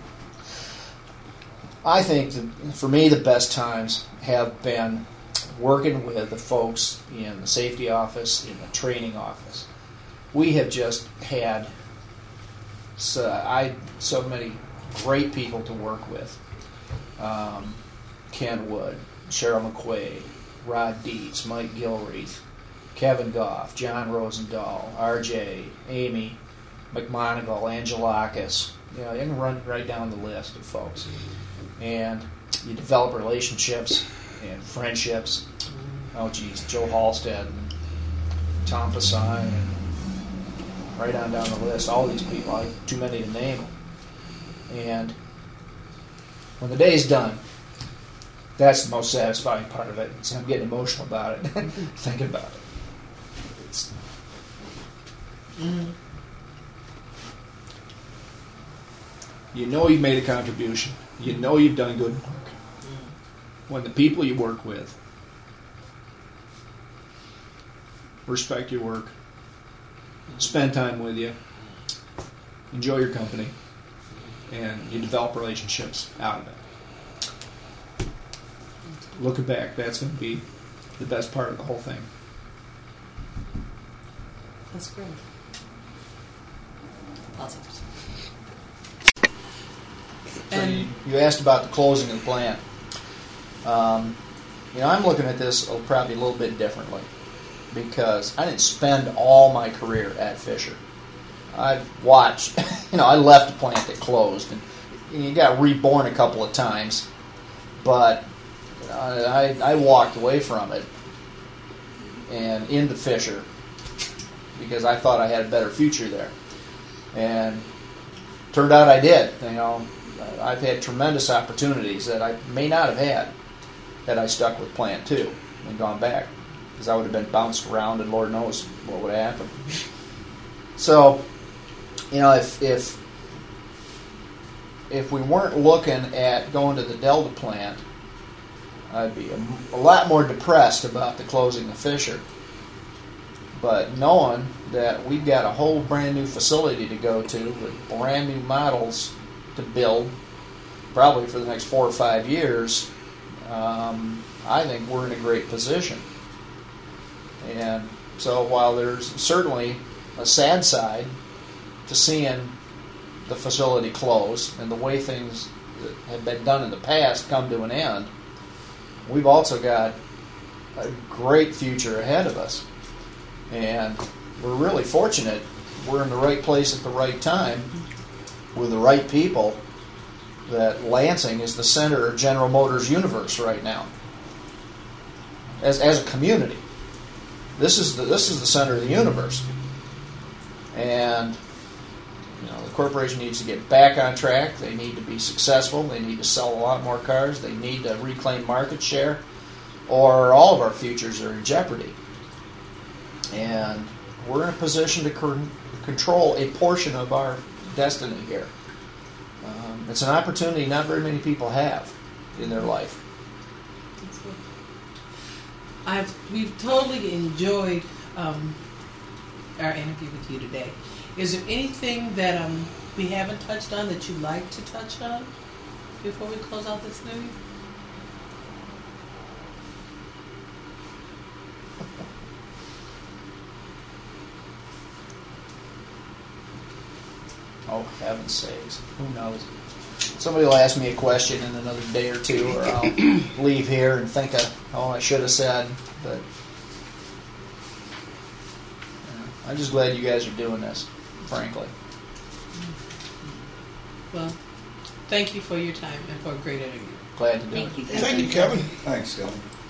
I think that for me the best times have been working with the folks in the safety office, in the training office. We have just had so, I, so many great people to work with. Um, Ken Wood, Cheryl McQuaid, Rod Dietz, Mike Gilreath, Kevin Goff, John Rosendahl, R J, Amy McMonigal, Angelakis. You know, you can run right down the list of folks. And you develop relationships and friendships. Oh, geez, Joe Halstead and Tom Pasine and right on down the list. All these people, I too many to name. And when the day's done, that's the most satisfying part of it. So I'm getting emotional about it, thinking about it. needs. Mm-hmm. You know you've made a contribution. You know you've done good work. When the people you work with respect your work, spend time with you, enjoy your company, and you develop relationships out of it. Looking back, that's going to be the best part of the whole thing. That's great. Positive. So And you, you asked about the closing of the plant. Um, you know, I'm looking at this probably a little bit differently because I didn't spend all my career at Fisher. I've watched, you know, I left a plant that closed, and, and you got reborn a couple of times, but I, I, I walked away from it and into Fisher because I thought I had a better future there. And turned out I did. You know, I've had tremendous opportunities that I may not have had had I stuck with Plant two and gone back, because I would have been bounced around and Lord knows what would have happened. So, you know, if if if we weren't looking at going to the Delta plant, I'd be a, a lot more depressed about the closing of Fisher. But knowing that we've got a whole brand new facility to go to with brand new models to build, probably for the next four or five years, um, I think we're in a great position. And so while there's certainly a sad side to seeing the facility close and the way things that have been done in the past come to an end, we've also got a great future ahead of us. And we're really fortunate we're in the right place at the right time with the right people, that Lansing is the center of General Motors universe right now. As as a community. This is the this is the center of the universe. And you know, the corporation needs to get back on track. They need to be successful. They need to sell a lot more cars. They need to reclaim market share, or all of our futures are in jeopardy. And we're in a position to con- control a portion of our destiny here. Um, it's an opportunity not very many people have in their life. That's good. I've we've totally enjoyed um, our interview with you today. Is there anything that um, we haven't touched on that you'd like to touch on before we close out this interview? Oh, heaven's sakes. Who knows? Somebody will ask me a question in another day or two, or I'll leave here and think of, oh, I should have said. But you know, I'm just glad you guys are doing this, frankly. Well, thank you for your time and for a great interview. Glad to do Thank it. you. Thank you, Kevin. Thanks, Kevin.